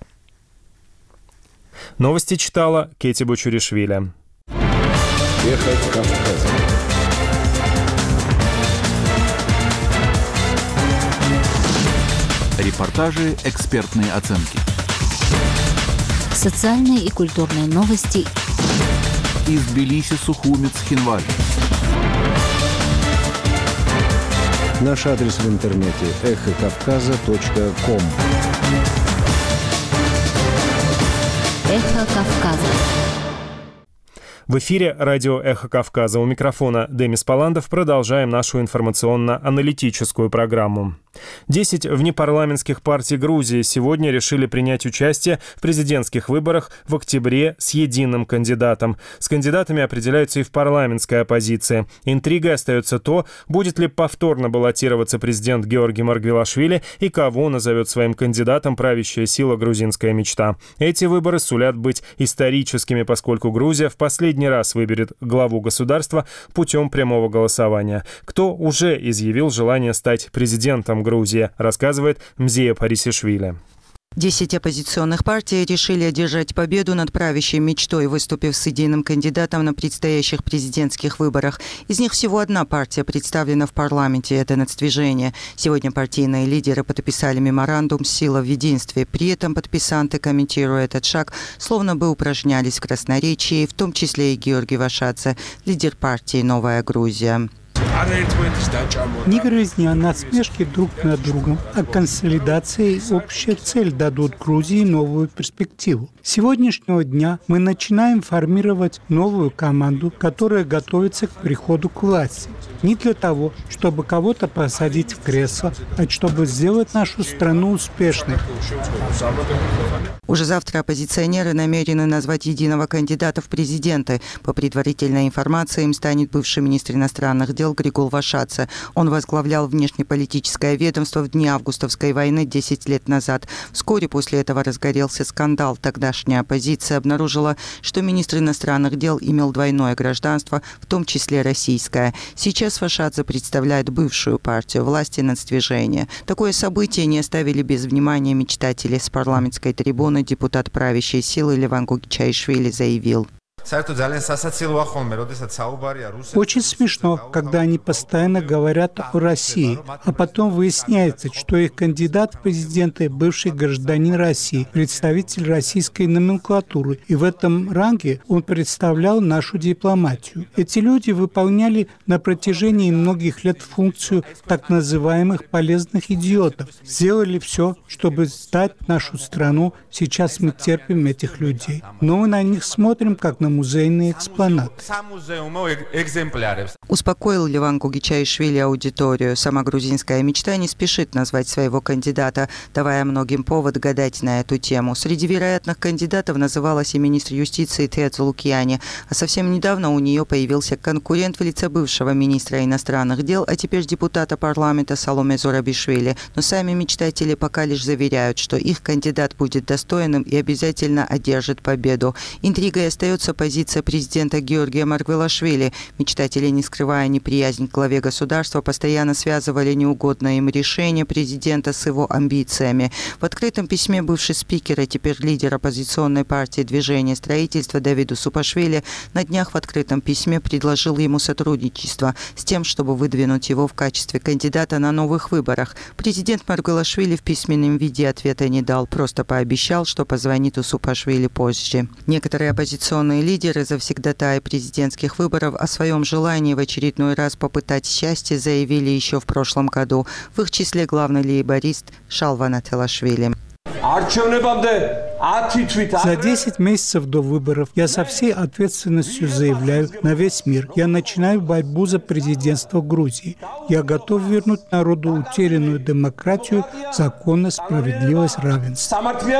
Новости читала Кетя Бочуришвили. Эхо Кавказа. Репортажи, экспертные оценки. Социальные и культурные новости. Из Тбилиси, Сухуми, Цхинвали. Наш адрес в интернете эхо кавказа точка ком. Эхо Кавказа. В эфире радио «Эхо Кавказа». У микрофона Демис Паландов. Продолжаем нашу информационно-аналитическую программу. Десять внепарламентских партий Грузии сегодня решили принять участие в президентских выборах в октябре с единым кандидатом. С кандидатами определяются и в парламентской оппозиции. Интригой остается то, будет ли повторно баллотироваться президент Георгий Маргвелашвили и кого назовет своим кандидатом правящая сила «Грузинская мечта». Эти выборы сулят быть историческими, поскольку Грузия в последний раз выберет главу государства путем прямого голосования. Кто уже изъявил желание стать президентом Грузии, рассказывает Мзия Парисишвили. Десять оппозиционных партий решили одержать победу над правящей мечтой, выступив с идейным кандидатом на предстоящих президентских выборах. Из них всего одна партия представлена в парламенте – это Нацдвижение. Сегодня партийные лидеры подписали меморандум «Сила в единстве». При этом подписанты, комментируя этот шаг, словно бы упражнялись в красноречии, в том числе и Георгий Вашадзе, лидер партии «Новая Грузия». Не грызни, а насмешки друг над другом, а консолидация и общая цель дадут Грузии новую перспективу. С сегодняшнего дня мы начинаем формировать новую команду, которая готовится к приходу к власти. Не для того, чтобы кого-то посадить в кресло, а чтобы сделать нашу страну успешной. Уже завтра оппозиционеры намерены назвать единого кандидата в президенты. По предварительной информации, им станет бывший министр иностранных дел Григол Вашадзе. Он возглавлял внешнеполитическое ведомство в дни августовской войны десять лет назад. Вскоре после этого разгорелся скандал. Тогдашняя оппозиция обнаружила, что министр иностранных дел имел двойное гражданство, в том числе российское. Сейчас Вашадзе представляет бывшую партию власти Нацдвижение. Такое событие не оставили без внимания мечтатели. С парламентской трибуны депутат правящей силы Леван Гогичаишвили заявил: очень смешно, когда они постоянно говорят о России, а потом выясняется, что их кандидат в президенты – бывший гражданин России, представитель российской номенклатуры, и в этом ранге он представлял нашу дипломатию. Эти люди выполняли на протяжении многих лет функцию так называемых полезных идиотов, сделали все, чтобы сдать нашу страну. Сейчас мы терпим этих людей, но мы на них смотрим как на музейные экспонаты. Успокоил Леван Гогичаишвили аудиторию. Сама грузинская мечта не спешит назвать своего кандидата, давая многим повод гадать на эту тему. Среди вероятных кандидатов называлась и министр юстиции Теодзу Лукьяни, а совсем недавно у нее появился конкурент в лице бывшего министра иностранных дел, а теперь депутата парламента Саломе Зурабишвили. Но сами мечтатели пока лишь заверяют, что их кандидат будет достойным и обязательно одержит победу. Интригой остается позиция президента Георгия Маргвелашвили. Мечтатели, не скрывая неприязнь к главе государства, постоянно связывали неугодное им решение президента с его амбициями. В открытом письме бывший спикер, а теперь лидер оппозиционной партии «Движение строительства» Давиду Супашвили на днях в открытом письме предложил ему сотрудничество с тем, чтобы выдвинуть его в качестве кандидата на новых выборах. Президент Маргвелашвили в письменном виде ответа не дал, просто пообещал, что позвонит у Супашвили позже. Некоторые оппозиционные лидеры, завсегдатаи президентских выборов, о своем желании в очередной раз попытать счастье заявили еще в прошлом году. В их числе главный лейборист Шалва Ателашвили. За десять месяцев до выборов я со всей ответственностью заявляю на весь мир: я начинаю борьбу за президентство Грузии. Я готов вернуть народу утерянную демократию, законность, справедливость, равенство.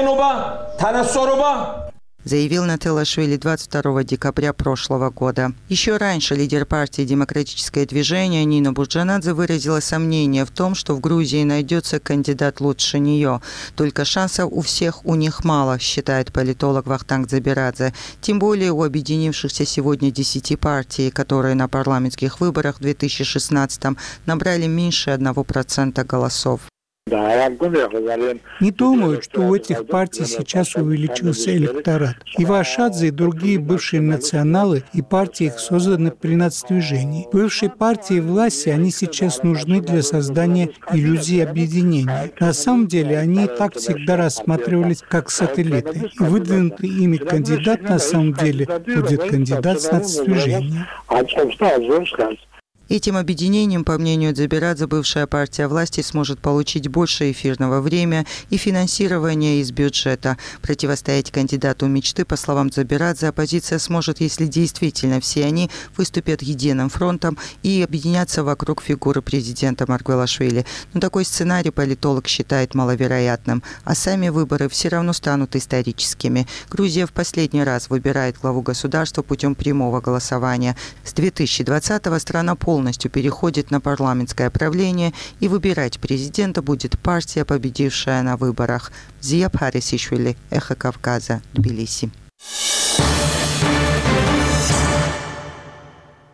Заявил Нателашвили двадцать второго декабря прошлого года. Еще раньше лидер партии «Демократическое движение» Нина Бурджанадзе выразила сомнение в том, что в Грузии найдется кандидат лучше нее. Только шансов у всех у них мало, считает политолог Вахтанг Дзабирадзе. Тем более у объединившихся сегодня десяти партий, которые на парламентских выборах в две тысячи шестнадцатом набрали меньше одного процента голосов. Не думаю, что у этих партий сейчас увеличился электорат. И Вашадзе, и другие бывшие националы, и партии их созданы при Нацдвижении. Бывшие партии власти, они сейчас нужны для создания иллюзии объединения. На самом деле, они и так всегда рассматривались как сателлиты. И выдвинутый ими кандидат на самом деле будет кандидат с Нацдвижения. Этим объединением, по мнению Дзабирадзе, бывшая партия власти сможет получить больше эфирного времени и финансирования из бюджета. Противостоять кандидату мечты, по словам Дзабирадзе, оппозиция сможет, если действительно все они выступят единым фронтом и объединятся вокруг фигуры президента Маргвелашвили. Но такой сценарий политолог считает маловероятным, а сами выборы все равно станут историческими. Грузия в последний раз выбирает главу государства путем прямого голосования. С две тысячи двадцатого страна полностью полностью переходит на парламентское правление, и выбирать президента будет партия, победившая на выборах. Зия Парисишвили, Эхо Кавказа, Тбилиси.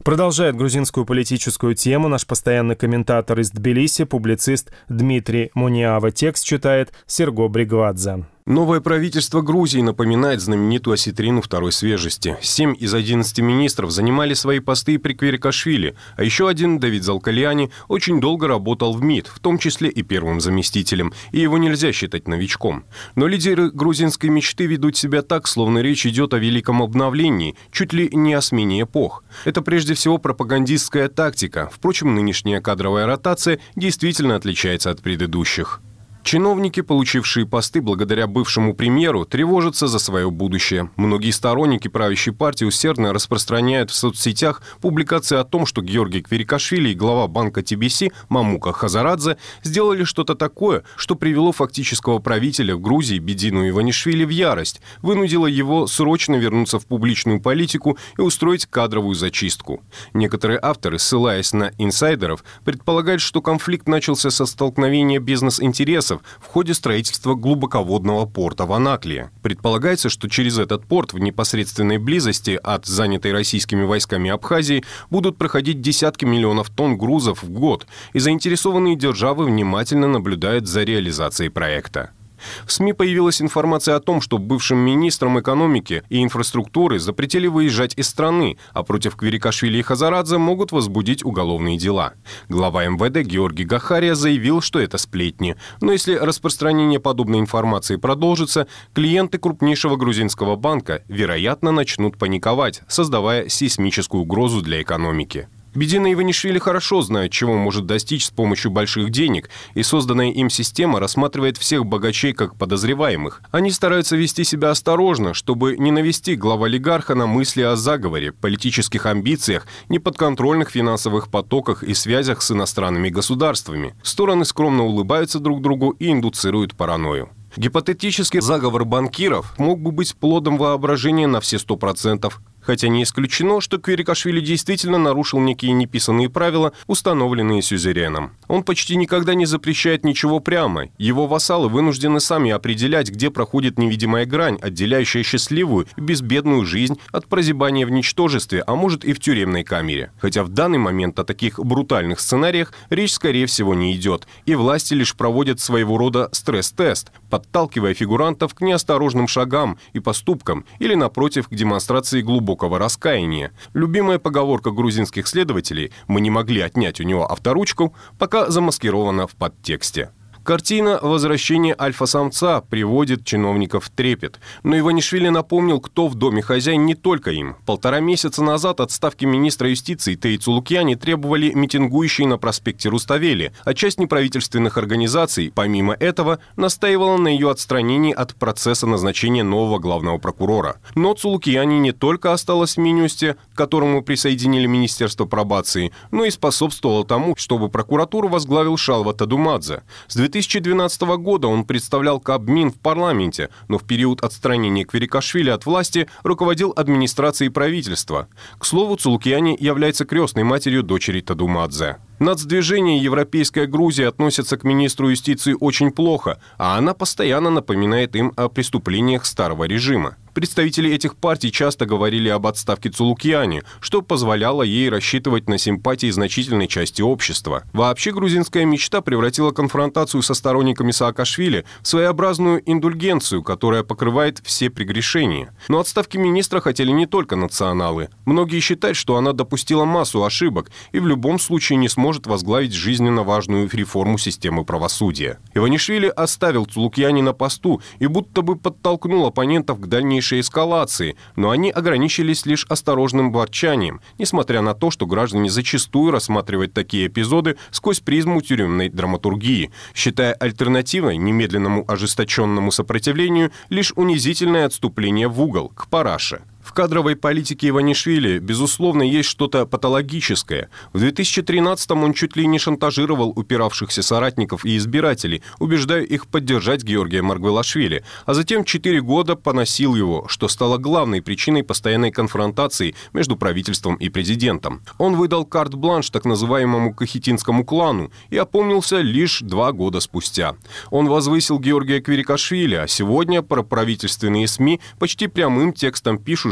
Продолжает грузинскую политическую тему наш постоянный комментатор из Тбилиси, публицист Дмитрий Муниава. Текст читает Серго Бригвадзе. Новое правительство Грузии напоминает знаменитую осетрину второй свежести. Семь из одиннадцати министров занимали свои посты при Квирикашвили, а еще один, Давид Залкальяни, очень долго работал в МИД, в том числе и первым заместителем, и его нельзя считать новичком. Но лидеры грузинской мечты ведут себя так, словно речь идет о великом обновлении, чуть ли не о смене эпох. Это прежде всего пропагандистская тактика. Впрочем, нынешняя кадровая ротация действительно отличается от предыдущих. Чиновники, получившие посты благодаря бывшему премьеру, тревожатся за свое будущее. Многие сторонники правящей партии усердно распространяют в соцсетях публикации о том, что Георгий Квирикашвили и глава банка Ти Би Си Мамука Хазарадзе сделали что-то такое, что привело фактического правителя в Грузии Бедину Иванишвили в ярость, вынудило его срочно вернуться в публичную политику и устроить кадровую зачистку. Некоторые авторы, ссылаясь на инсайдеров, предполагают, что конфликт начался со столкновения бизнес-интересов в ходе строительства глубоководного порта в Анаклии. Предполагается, что через этот порт в непосредственной близости от занятой российскими войсками Абхазии будут проходить десятки миллионов тонн грузов в год, и заинтересованные державы внимательно наблюдают за реализацией проекта. В СМИ появилась информация о том, что бывшим министрам экономики и инфраструктуры запретили выезжать из страны, а против Квирикашвили и Хазарадзе могут возбудить уголовные дела. Глава эм вэ дэ Георгий Гахария заявил, что это сплетни. Но если распространение подобной информации продолжится, клиенты крупнейшего грузинского банка, вероятно, начнут паниковать, создавая сейсмическую угрозу для экономики. Бедина и Иванишвили хорошо знают, чего может достичь с помощью больших денег, и созданная им система рассматривает всех богачей как подозреваемых. Они стараются вести себя осторожно, чтобы не навести глава-олигарха на мысли о заговоре, политических амбициях, неподконтрольных финансовых потоках и связях с иностранными государствами. Стороны скромно улыбаются друг другу и индуцируют паранойю. Гипотетический заговор банкиров мог бы быть плодом воображения на все сто процентов. Хотя не исключено, что Квирикашвили действительно нарушил некие неписанные правила, установленные сюзереном. Он почти никогда не запрещает ничего прямо. Его вассалы вынуждены сами определять, где проходит невидимая грань, отделяющая счастливую и безбедную жизнь от прозябания в ничтожестве, а может и в тюремной камере. Хотя в данный момент о таких брутальных сценариях речь, скорее всего, не идет, и власти лишь проводят своего рода стресс-тест, подталкивая фигурантов к неосторожным шагам и поступкам или, напротив, к демонстрации глубокого раскаяния. Любимая поговорка грузинских следователей «мы не могли отнять у него авторучку» пока замаскирована в подтексте. Картина возвращения альфа-самца приводит чиновников в трепет. Но Иванишвили напомнил, кто в доме хозяин не только им. Полтора месяца назад отставки министра юстиции Теи Цулукьяни требовали митингующие на проспекте Руставели, а часть неправительственных организаций, помимо этого, настаивала на ее отстранении от процесса назначения нового главного прокурора. Но Цулукьяни не только осталась в Минюсте, к которому присоединили Министерство пробации, но и способствовала тому, чтобы прокуратуру возглавил Шалва Тадумадзе. С две тысячи двенадцатого года он представлял Кабмин в парламенте, но в период отстранения Квирикашвили от власти руководил администрацией правительства. К слову, Цулукьяни является крестной матерью дочери Тадумадзе. Нацдвижение «Европейская Грузия» относится к министру юстиции очень плохо, а она постоянно напоминает им о преступлениях старого режима. Представители этих партий часто говорили об отставке Цулукьяни, что позволяло ей рассчитывать на симпатии значительной части общества. Вообще, грузинская мечта превратила конфронтацию со сторонниками Саакашвили в своеобразную индульгенцию, которая покрывает все прегрешения. Но отставки министра хотели не только националы. Многие считают, что она допустила массу ошибок и в любом случае не сможет возглавить жизненно важную реформу системы правосудия. Иванишвили оставил Цулукьяни на посту и будто бы подтолкнул оппонентов к дальнейшей эскалации, но они ограничились лишь осторожным ворчанием, несмотря на то, что граждане зачастую рассматривают такие эпизоды сквозь призму тюремной драматургии, считая альтернативой немедленному ожесточенному сопротивлению лишь унизительное отступление в угол, к параше. В кадровой политике Иванишвили, безусловно, есть что-то патологическое. В две тысячи тринадцатом он чуть ли не шантажировал упиравшихся соратников и избирателей, убеждая их поддержать Георгия Маргвелашвили, а затем четыре года поносил его, что стало главной причиной постоянной конфронтации между правительством и президентом. Он выдал карт-бланш так называемому Кахетинскому клану и опомнился лишь два года спустя. Он возвысил Георгия Квирикашвили, а сегодня проправительственные СМИ почти прямым текстом пишут,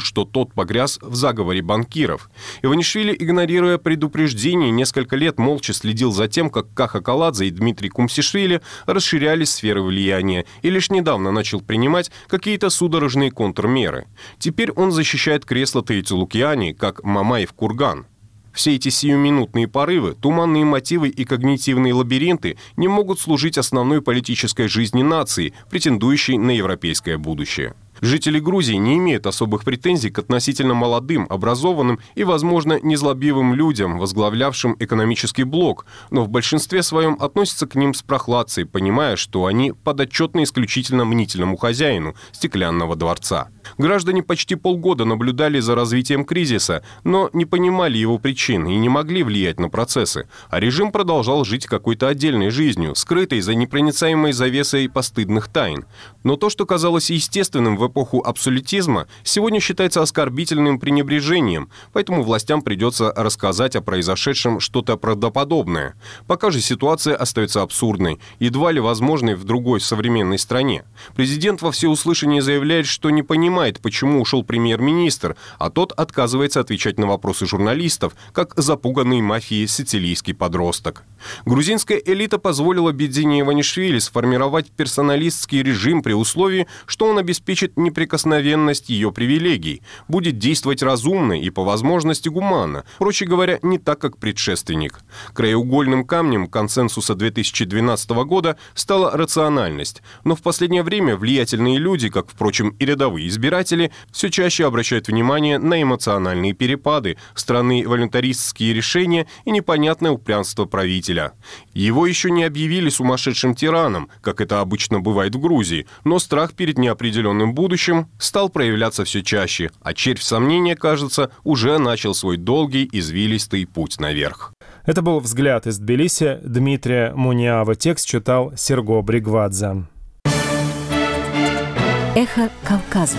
что тот погряз в заговоре банкиров. Иванишвили, игнорируя предупреждения, несколько лет молча следил за тем, как Каха Каладзе и Дмитрий Кумсишвили расширяли сферы влияния и лишь недавно начал принимать какие-то судорожные контрмеры. Теперь он защищает кресло Таитилукьяни, как Мамаев Курган. Все эти сиюминутные порывы, туманные мотивы и когнитивные лабиринты не могут служить основной политической жизни нации, претендующей на европейское будущее. Жители Грузии не имеют особых претензий к относительно молодым, образованным и, возможно, незлобивым людям, возглавлявшим экономический блок, но в большинстве своем относятся к ним с прохладцей, понимая, что они подотчетны исключительно мнительному хозяину стеклянного дворца. Граждане почти полгода наблюдали за развитием кризиса, но не понимали его причин и не могли влиять на процессы, а режим продолжал жить какой-то отдельной жизнью, скрытой за непроницаемой завесой постыдных тайн. Но то, что казалось естественным в эпоху абсолютизма, сегодня считается оскорбительным пренебрежением, поэтому властям придется рассказать о произошедшем что-то правдоподобное. Пока же ситуация остается абсурдной, едва ли возможной в другой современной стране. Президент во всеуслышание заявляет, что не понимает, почему ушел премьер-министр, а тот отказывается отвечать на вопросы журналистов, как запуганный мафией сицилийский подросток. Грузинская элита позволила Бедзине Иванишвили сформировать персоналистский режим при условии, что он обеспечит неприкосновенность ее привилегий, будет действовать разумно и по возможности гуманно, проще говоря, не так, как предшественник. Краеугольным камнем консенсуса две тысячи двенадцатого года стала рациональность, но в последнее время влиятельные люди, как, впрочем, и рядовые избиратели, все чаще обращают внимание на эмоциональные перепады, странные волюнтаристские решения и непонятное упрямство правителя. Его еще не объявили сумасшедшим тираном, как это обычно бывает в Грузии, но страх перед неопределенным будущим стал проявляться все чаще, а червь сомнения, кажется, уже начал свой долгий, извилистый путь наверх. Это был «Взгляд» из Тбилиси. Дмитрия Муниава. Текст читал Серго Бригвадзе. Эхо Кавказа.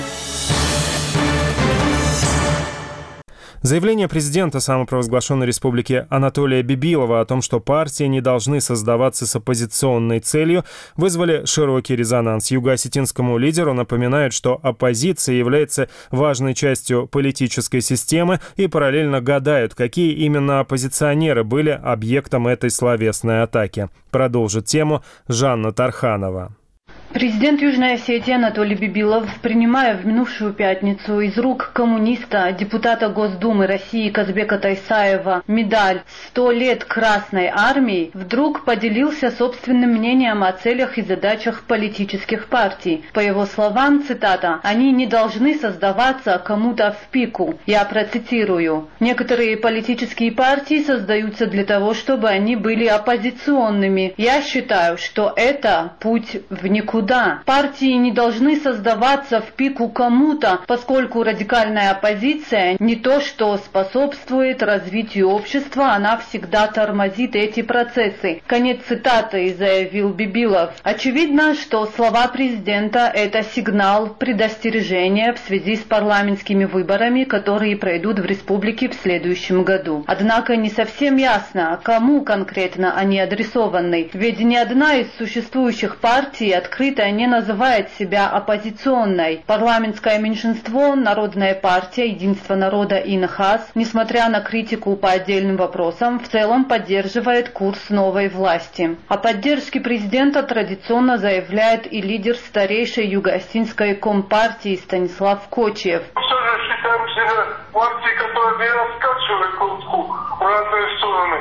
Заявление президента самопровозглашенной республики Анатолия Бибилова о том, что партии не должны создаваться с оппозиционной целью, вызвали широкий резонанс. Юго-осетинскому лидеру напоминают, что оппозиция является важной частью политической системы, и параллельно гадают, какие именно оппозиционеры были объектом этой словесной атаки. Продолжит тему Жанна Тарханова. Президент Южной Осетии Анатолий Бибилов, принимая в минувшую пятницу из рук коммуниста, депутата Госдумы России Казбека Тайсаева медаль «сто лет Красной Армии», вдруг поделился собственным мнением о целях и задачах политических партий. По его словам, цитата, «они не должны создаваться кому-то в пику». Я процитирую. «Некоторые политические партии создаются для того, чтобы они были оппозиционными. Я считаю, что это путь в никуда. Партии не должны создаваться в пику кому-то, поскольку радикальная оппозиция не то, что способствует развитию общества, она всегда тормозит эти процессы». Конец цитаты, заявил Бибилов. Очевидно, что слова президента – это сигнал предостережения в связи с парламентскими выборами, которые пройдут в республике в следующем году. Однако не совсем ясно, кому конкретно они адресованы, ведь ни одна из существующих партий открыто не называет себя оппозиционной. Парламентское меньшинство, Народная партия, Единство народа и НХАС, несмотря на критику по отдельным вопросам, в целом поддерживает курс новой власти. О поддержке президента традиционно заявляет и лидер старейшей юго-осетинской компартии Станислав Кочиев. Считаем себя партией, которая не раскачивает курску в разные стороны,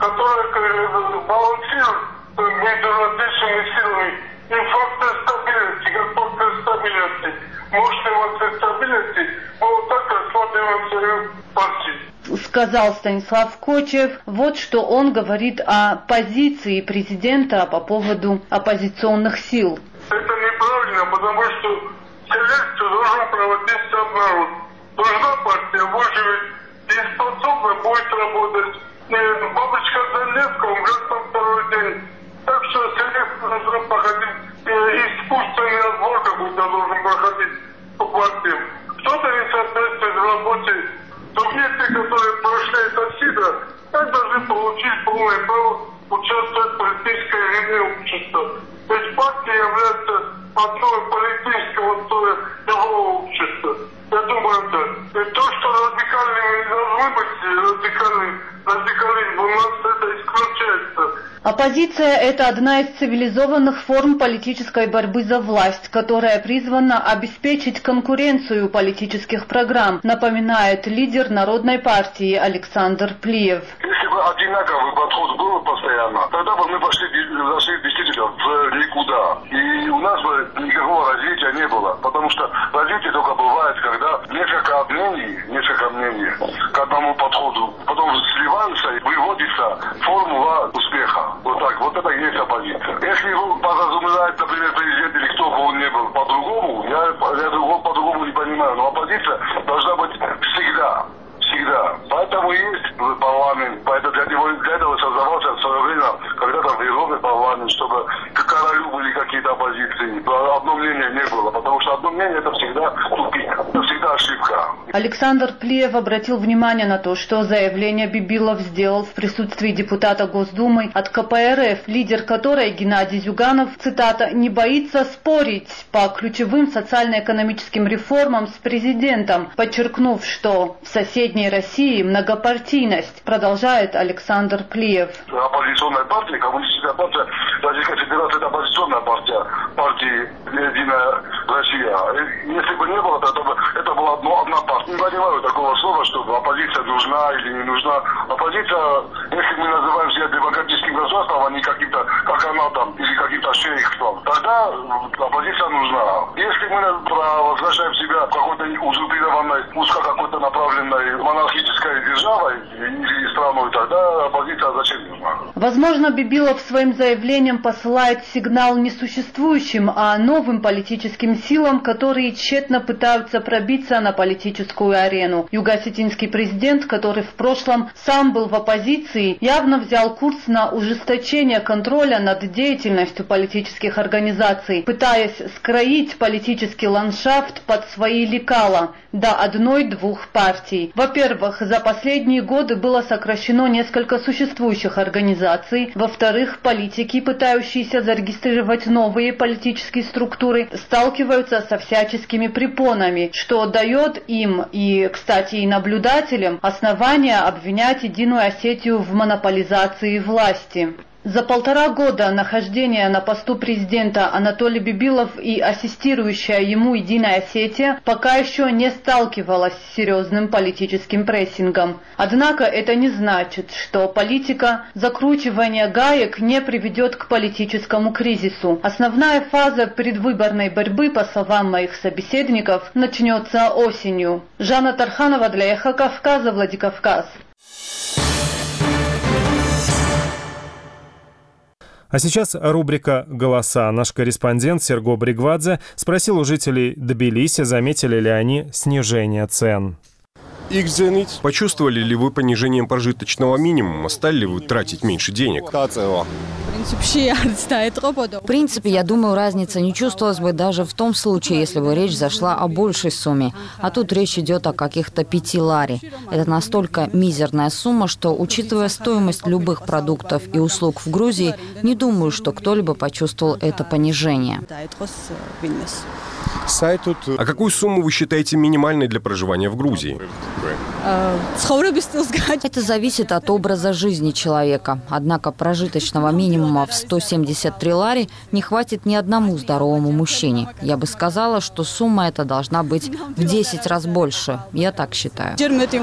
которая балансирует между различными силами. И фактор стабильности, как фактор стабильности, мощной фактор стабильности, мы вот так рассматриваем свою партию. Сказал Станислав Кочиев. Вот что он говорит о позиции президента по поводу оппозиционных сил. Это неправильно, потому что селекцию должен проводить сам народ. Должна партия выживет и способна будет работать. И бабочка Залевка умрет на второй день. Так что селекцию должна проходить, э, искусственный отбор какой-то должен проходить по партиям. Кто-то не соответствует работе. Субъекты, которые прошли это сито, так должны получить полное право участвовать в политической жизни общества. То есть партия является основой политического строя любого общества. Я думаю, так. Оппозиция – это одна из цивилизованных форм политической борьбы за власть, которая призвана обеспечить конкуренцию политических программ, напоминает лидер Народной партии Александр Плиев. Если бы одинаковый подход был постоянно, тогда бы мы пошли, зашли действительно в никуда. И у нас бы никакого развития не было. Потому что развитие только бывает, когда несколько мнений, несколько мнений к одному подходу, потом сливаются и выводится формула успеха. Вот так, вот это и есть оппозиция. Если его подразумевает, например, президент или кто бы он ни был по-другому, я, я другого по-другому не понимаю. Но оппозиция должна быть всегда. Всегда. Поэтому и есть парламент. Поэтому для, него, для этого создавался в свое время когда-то в Европе парламент, чтобы к королю были какие-то оппозиции. Одно мнение не было, потому что одно мнение это всегда тупик, это всегда ошибка. Александр Плиев обратил внимание на то, что заявление Бибилов сделал в присутствии депутата Госдумы от ка пэ эр эф, лидер которой Геннадий Зюганов, цитата, «не боится спорить по ключевым социально-экономическим реформам с президентом», подчеркнув, что в соседней России многопартийность, продолжает Александр Плиев. Оппозиционная партия, коммунистическая партия, Российская Федерация – это оппозиционная партия, партии «Единая Россия». Если бы не было, то это, бы, это была одно, одна партия. Не понимаю такого слова, что оппозиция нужна или не нужна. Оппозиция, если мы называем себя демократическим государством, а не каким-то, как она там, или каким-то шейхством, тогда оппозиция нужна. Если мы провозглашаем себя какой-то узурпированной, узко какой-то направленной монархической державой или страной, тогда оппозиция зачем нужна? Возможно, Бибилов своим заявлением посылает сигнал не существующим, а новым политическим силам, которые тщетно пытаются пробиться на политическую арену. Юго-осетинский президент, который в прошлом сам был в оппозиции, явно взял курс на ужесточение контроля над деятельностью политических организаций, пытаясь скроить политический ландшафт под свои лекала до одной-двух партий. Во-первых, за последние годы было сокращено несколько существующих организаций. Во-вторых, политики, пытающиеся зарегистрировать новые политические структуры, сталкиваются со всяческими препонами, что дает им и, кстати, и наблюдателям основания обвинять Единую Осетию в монополизации власти. За полтора года нахождения на посту президента Анатолий Бибилов и ассистирующая ему Единая Осетия пока еще не сталкивалась с серьезным политическим прессингом. Однако это не значит, что политика закручивания гаек не приведет к политическому кризису. Основная фаза предвыборной борьбы, по словам моих собеседников, начнется осенью. Жанна Тарханова для Эхо Кавказа, Владикавказ. А сейчас рубрика «Голоса». Наш корреспондент Серго Бригвадзе спросил у жителей Тбилиси, заметили ли они снижение цен. Почувствовали ли вы понижением прожиточного минимума? Стали ли вы тратить меньше денег? В принципе, я думаю, разница не чувствовалась бы даже в том случае, если бы речь зашла о большей сумме. А тут речь идет о каких-то пяти лари. Это настолько мизерная сумма, что, учитывая стоимость любых продуктов и услуг в Грузии, не думаю, что кто-либо почувствовал это понижение. А какую сумму вы считаете минимальной для проживания в Грузии? Это зависит от образа жизни человека. Однако прожиточного минимума в сто семьдесят три лари не хватит ни одному здоровому мужчине. Я бы сказала, что сумма эта должна быть в десять раз больше. Я так считаю.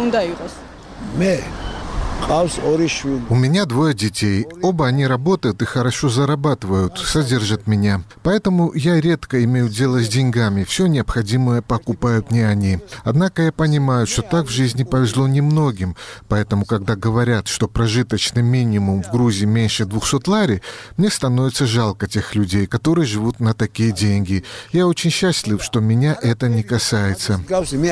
У меня двое детей. Оба они работают и хорошо зарабатывают, содержат меня. Поэтому я редко имею дело с деньгами. Все необходимое покупают не они. Однако я понимаю, что так в жизни повезло немногим. Поэтому, когда говорят, что прожиточный минимум в Грузии меньше двухсот лари, мне становится жалко тех людей, которые живут на такие деньги. Я очень счастлив, что меня это не касается.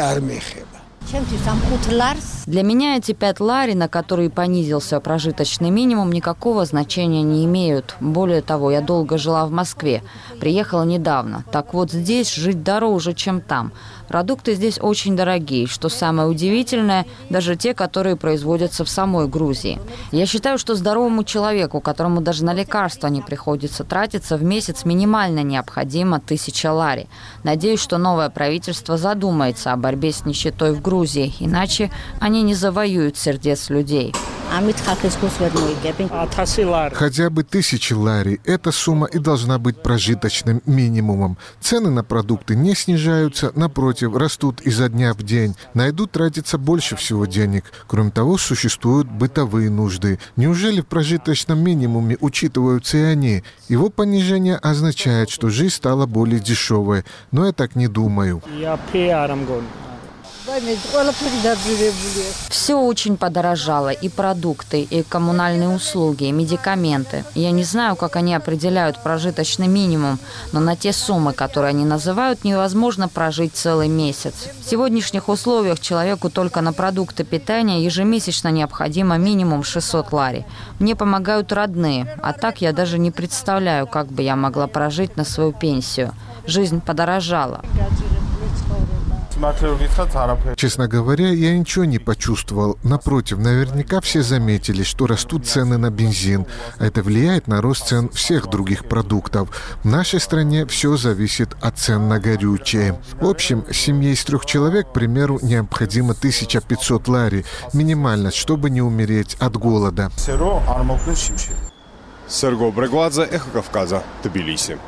Для меня эти пять лари, на которые понизился прожиточный минимум, никакого значения не имеют. Более того, я долго жила в Москве, приехала недавно. Так вот, здесь жить дороже, чем там. Продукты здесь очень дорогие, что самое удивительное, даже те, которые производятся в самой Грузии. Я считаю, что здоровому человеку, которому даже на лекарства не приходится тратиться, в месяц минимально необходимо тысяча лари. Надеюсь, что новое правительство задумается о борьбе с нищетой в Грузии, иначе они не завоюют сердец людей. Хотя бы тысячи лари. Эта сумма и должна быть прожиточным минимумом. Цены на продукты не снижаются, напротив, растут изо дня в день. На еду тратится больше всего денег. Кроме того, существуют бытовые нужды. Неужели в прожиточном минимуме учитываются и они? Его понижение означает, что жизнь стала более дешевой. Но я так не думаю. Все очень подорожало. И продукты, и коммунальные услуги, и медикаменты. Я не знаю, как они определяют прожиточный минимум, но на те суммы, которые они называют, невозможно прожить целый месяц. В сегодняшних условиях человеку только на продукты питания ежемесячно необходимо минимум шестьсот лари. Мне помогают родные, а так я даже не представляю, как бы я могла прожить на свою пенсию. Жизнь подорожала. Честно говоря, я ничего не почувствовал. Напротив, наверняка все заметили, что растут цены на бензин. А это влияет на рост цен всех других продуктов. В нашей стране все зависит от цен на горючее. В общем, семье из трех человек, к примеру, необходимо тысяча пятьсот лари. Минимально, чтобы не умереть от голода. Серго Брегвадзе, Эхо Кавказа, Тбилиси.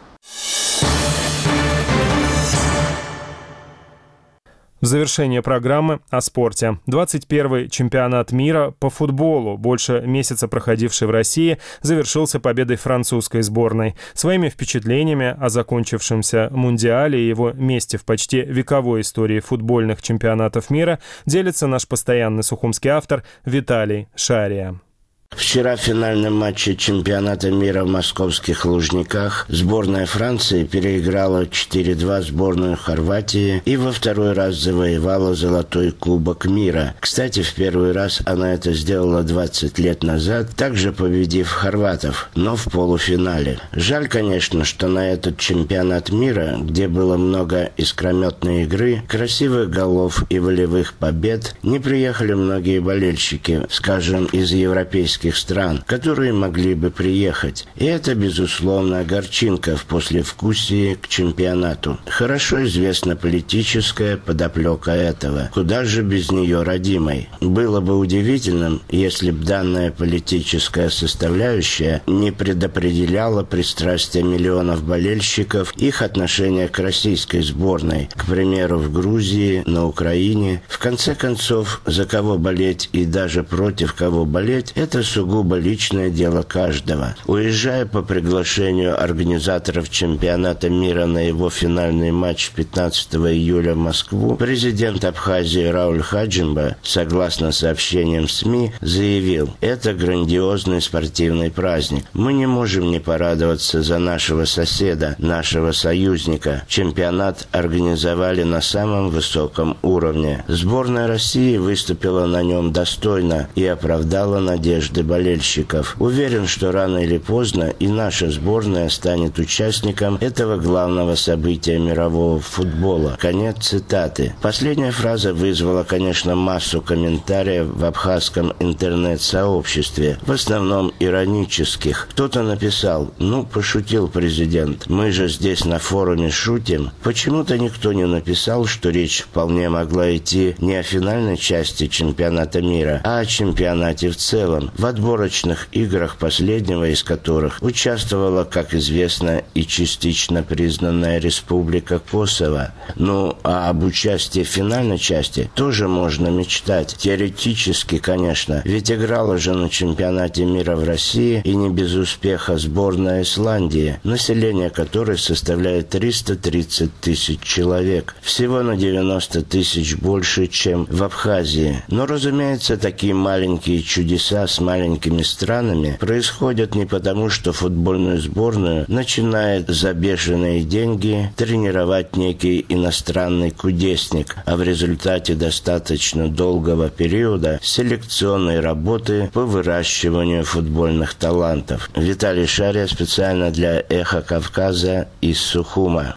В завершение программы о спорте. двадцать первый чемпионат мира по футболу, больше месяца проходивший в России, завершился победой французской сборной. Своими впечатлениями о закончившемся Мундиале и его месте в почти вековой истории футбольных чемпионатов мира делится наш постоянный сухумский автор Виталий Шария. Вчера в финальном матче чемпионата мира в московских Лужниках сборная Франции переиграла четыре-два сборную Хорватии и во второй раз завоевала золотой кубок мира. Кстати, в первый раз она это сделала двадцать лет назад, также победив хорватов, но в полуфинале. Жаль, конечно, что на этот чемпионат мира, где было много искрометной игры, красивых голов и волевых побед, не приехали многие болельщики, скажем, из европейских стран, которые могли бы приехать. И это, безусловно, горчинка в послевкусии к чемпионату. Хорошо известна политическая подоплека этого. Куда же без нее, родимой? Было бы удивительным, если бы данная политическая составляющая не предопределяла пристрастие миллионов болельщиков, их отношение к российской сборной, к примеру, в Грузии, на Украине. В конце концов, за кого болеть и даже против кого болеть, это сугубо личное дело каждого. Уезжая по приглашению организаторов чемпионата мира на его финальный матч пятнадцатого июля в Москву, президент Абхазии Рауль Хаджимба, согласно сообщениям СМИ, заявил: «Это грандиозный спортивный праздник. Мы не можем не порадоваться за нашего соседа, нашего союзника. Чемпионат организовали на самом высоком уровне. Сборная России выступила на нем достойно и оправдала надежды болельщиков. Уверен, что рано или поздно и наша сборная станет участником этого главного события мирового футбола». Конец цитаты. Последняя фраза вызвала, конечно, массу комментариев в абхазском интернет-сообществе, в основном иронических. Кто-то написал: «Ну, пошутил президент, мы же здесь на форуме шутим». Почему-то никто не написал, что речь вполне могла идти не о финальной части чемпионата мира, а о чемпионате в целом, в отборочных играх, последнего из которых участвовала, как известно, и частично признанная Республика Косово. Ну, а об участии в финальной части тоже можно мечтать. Теоретически, конечно, ведь играла же на чемпионате мира в России и не без успеха сборная Исландии, население которой составляет триста тридцать тысяч человек. Всего на девяносто тысяч больше, чем в Абхазии. Но, разумеется, такие маленькие чудеса с маленькими странами происходят не потому, что футбольную сборную начинает за бешеные деньги тренировать некий иностранный кудесник, а в результате достаточно долгого периода селекционной работы по выращиванию футбольных талантов. Виталий Шария специально для «Эхо Кавказа» из Сухума.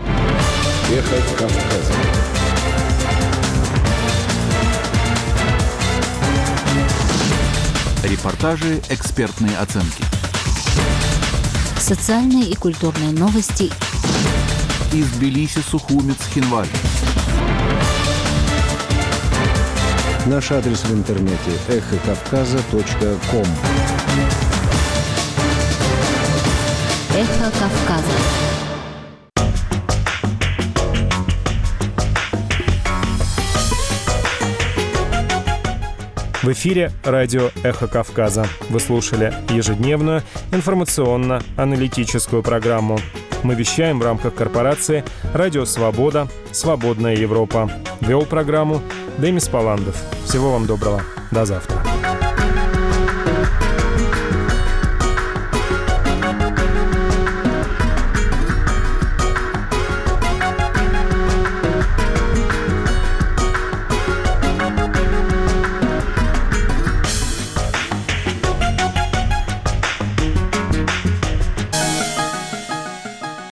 «Эхо Кавказа». Репортажи, экспертные оценки. Социальные и культурные новости. Из Тбилиси, Сухуми, Цхинвали. Наш адрес в интернете эхо кавказа точка ком. Эхо Кавказа. В эфире радио «Эхо Кавказа». Вы слушали ежедневную информационно-аналитическую программу. Мы вещаем в рамках корпорации «Радио Свобода. Свободная Европа». Вел программу Демис Паландов. Всего вам доброго. До завтра.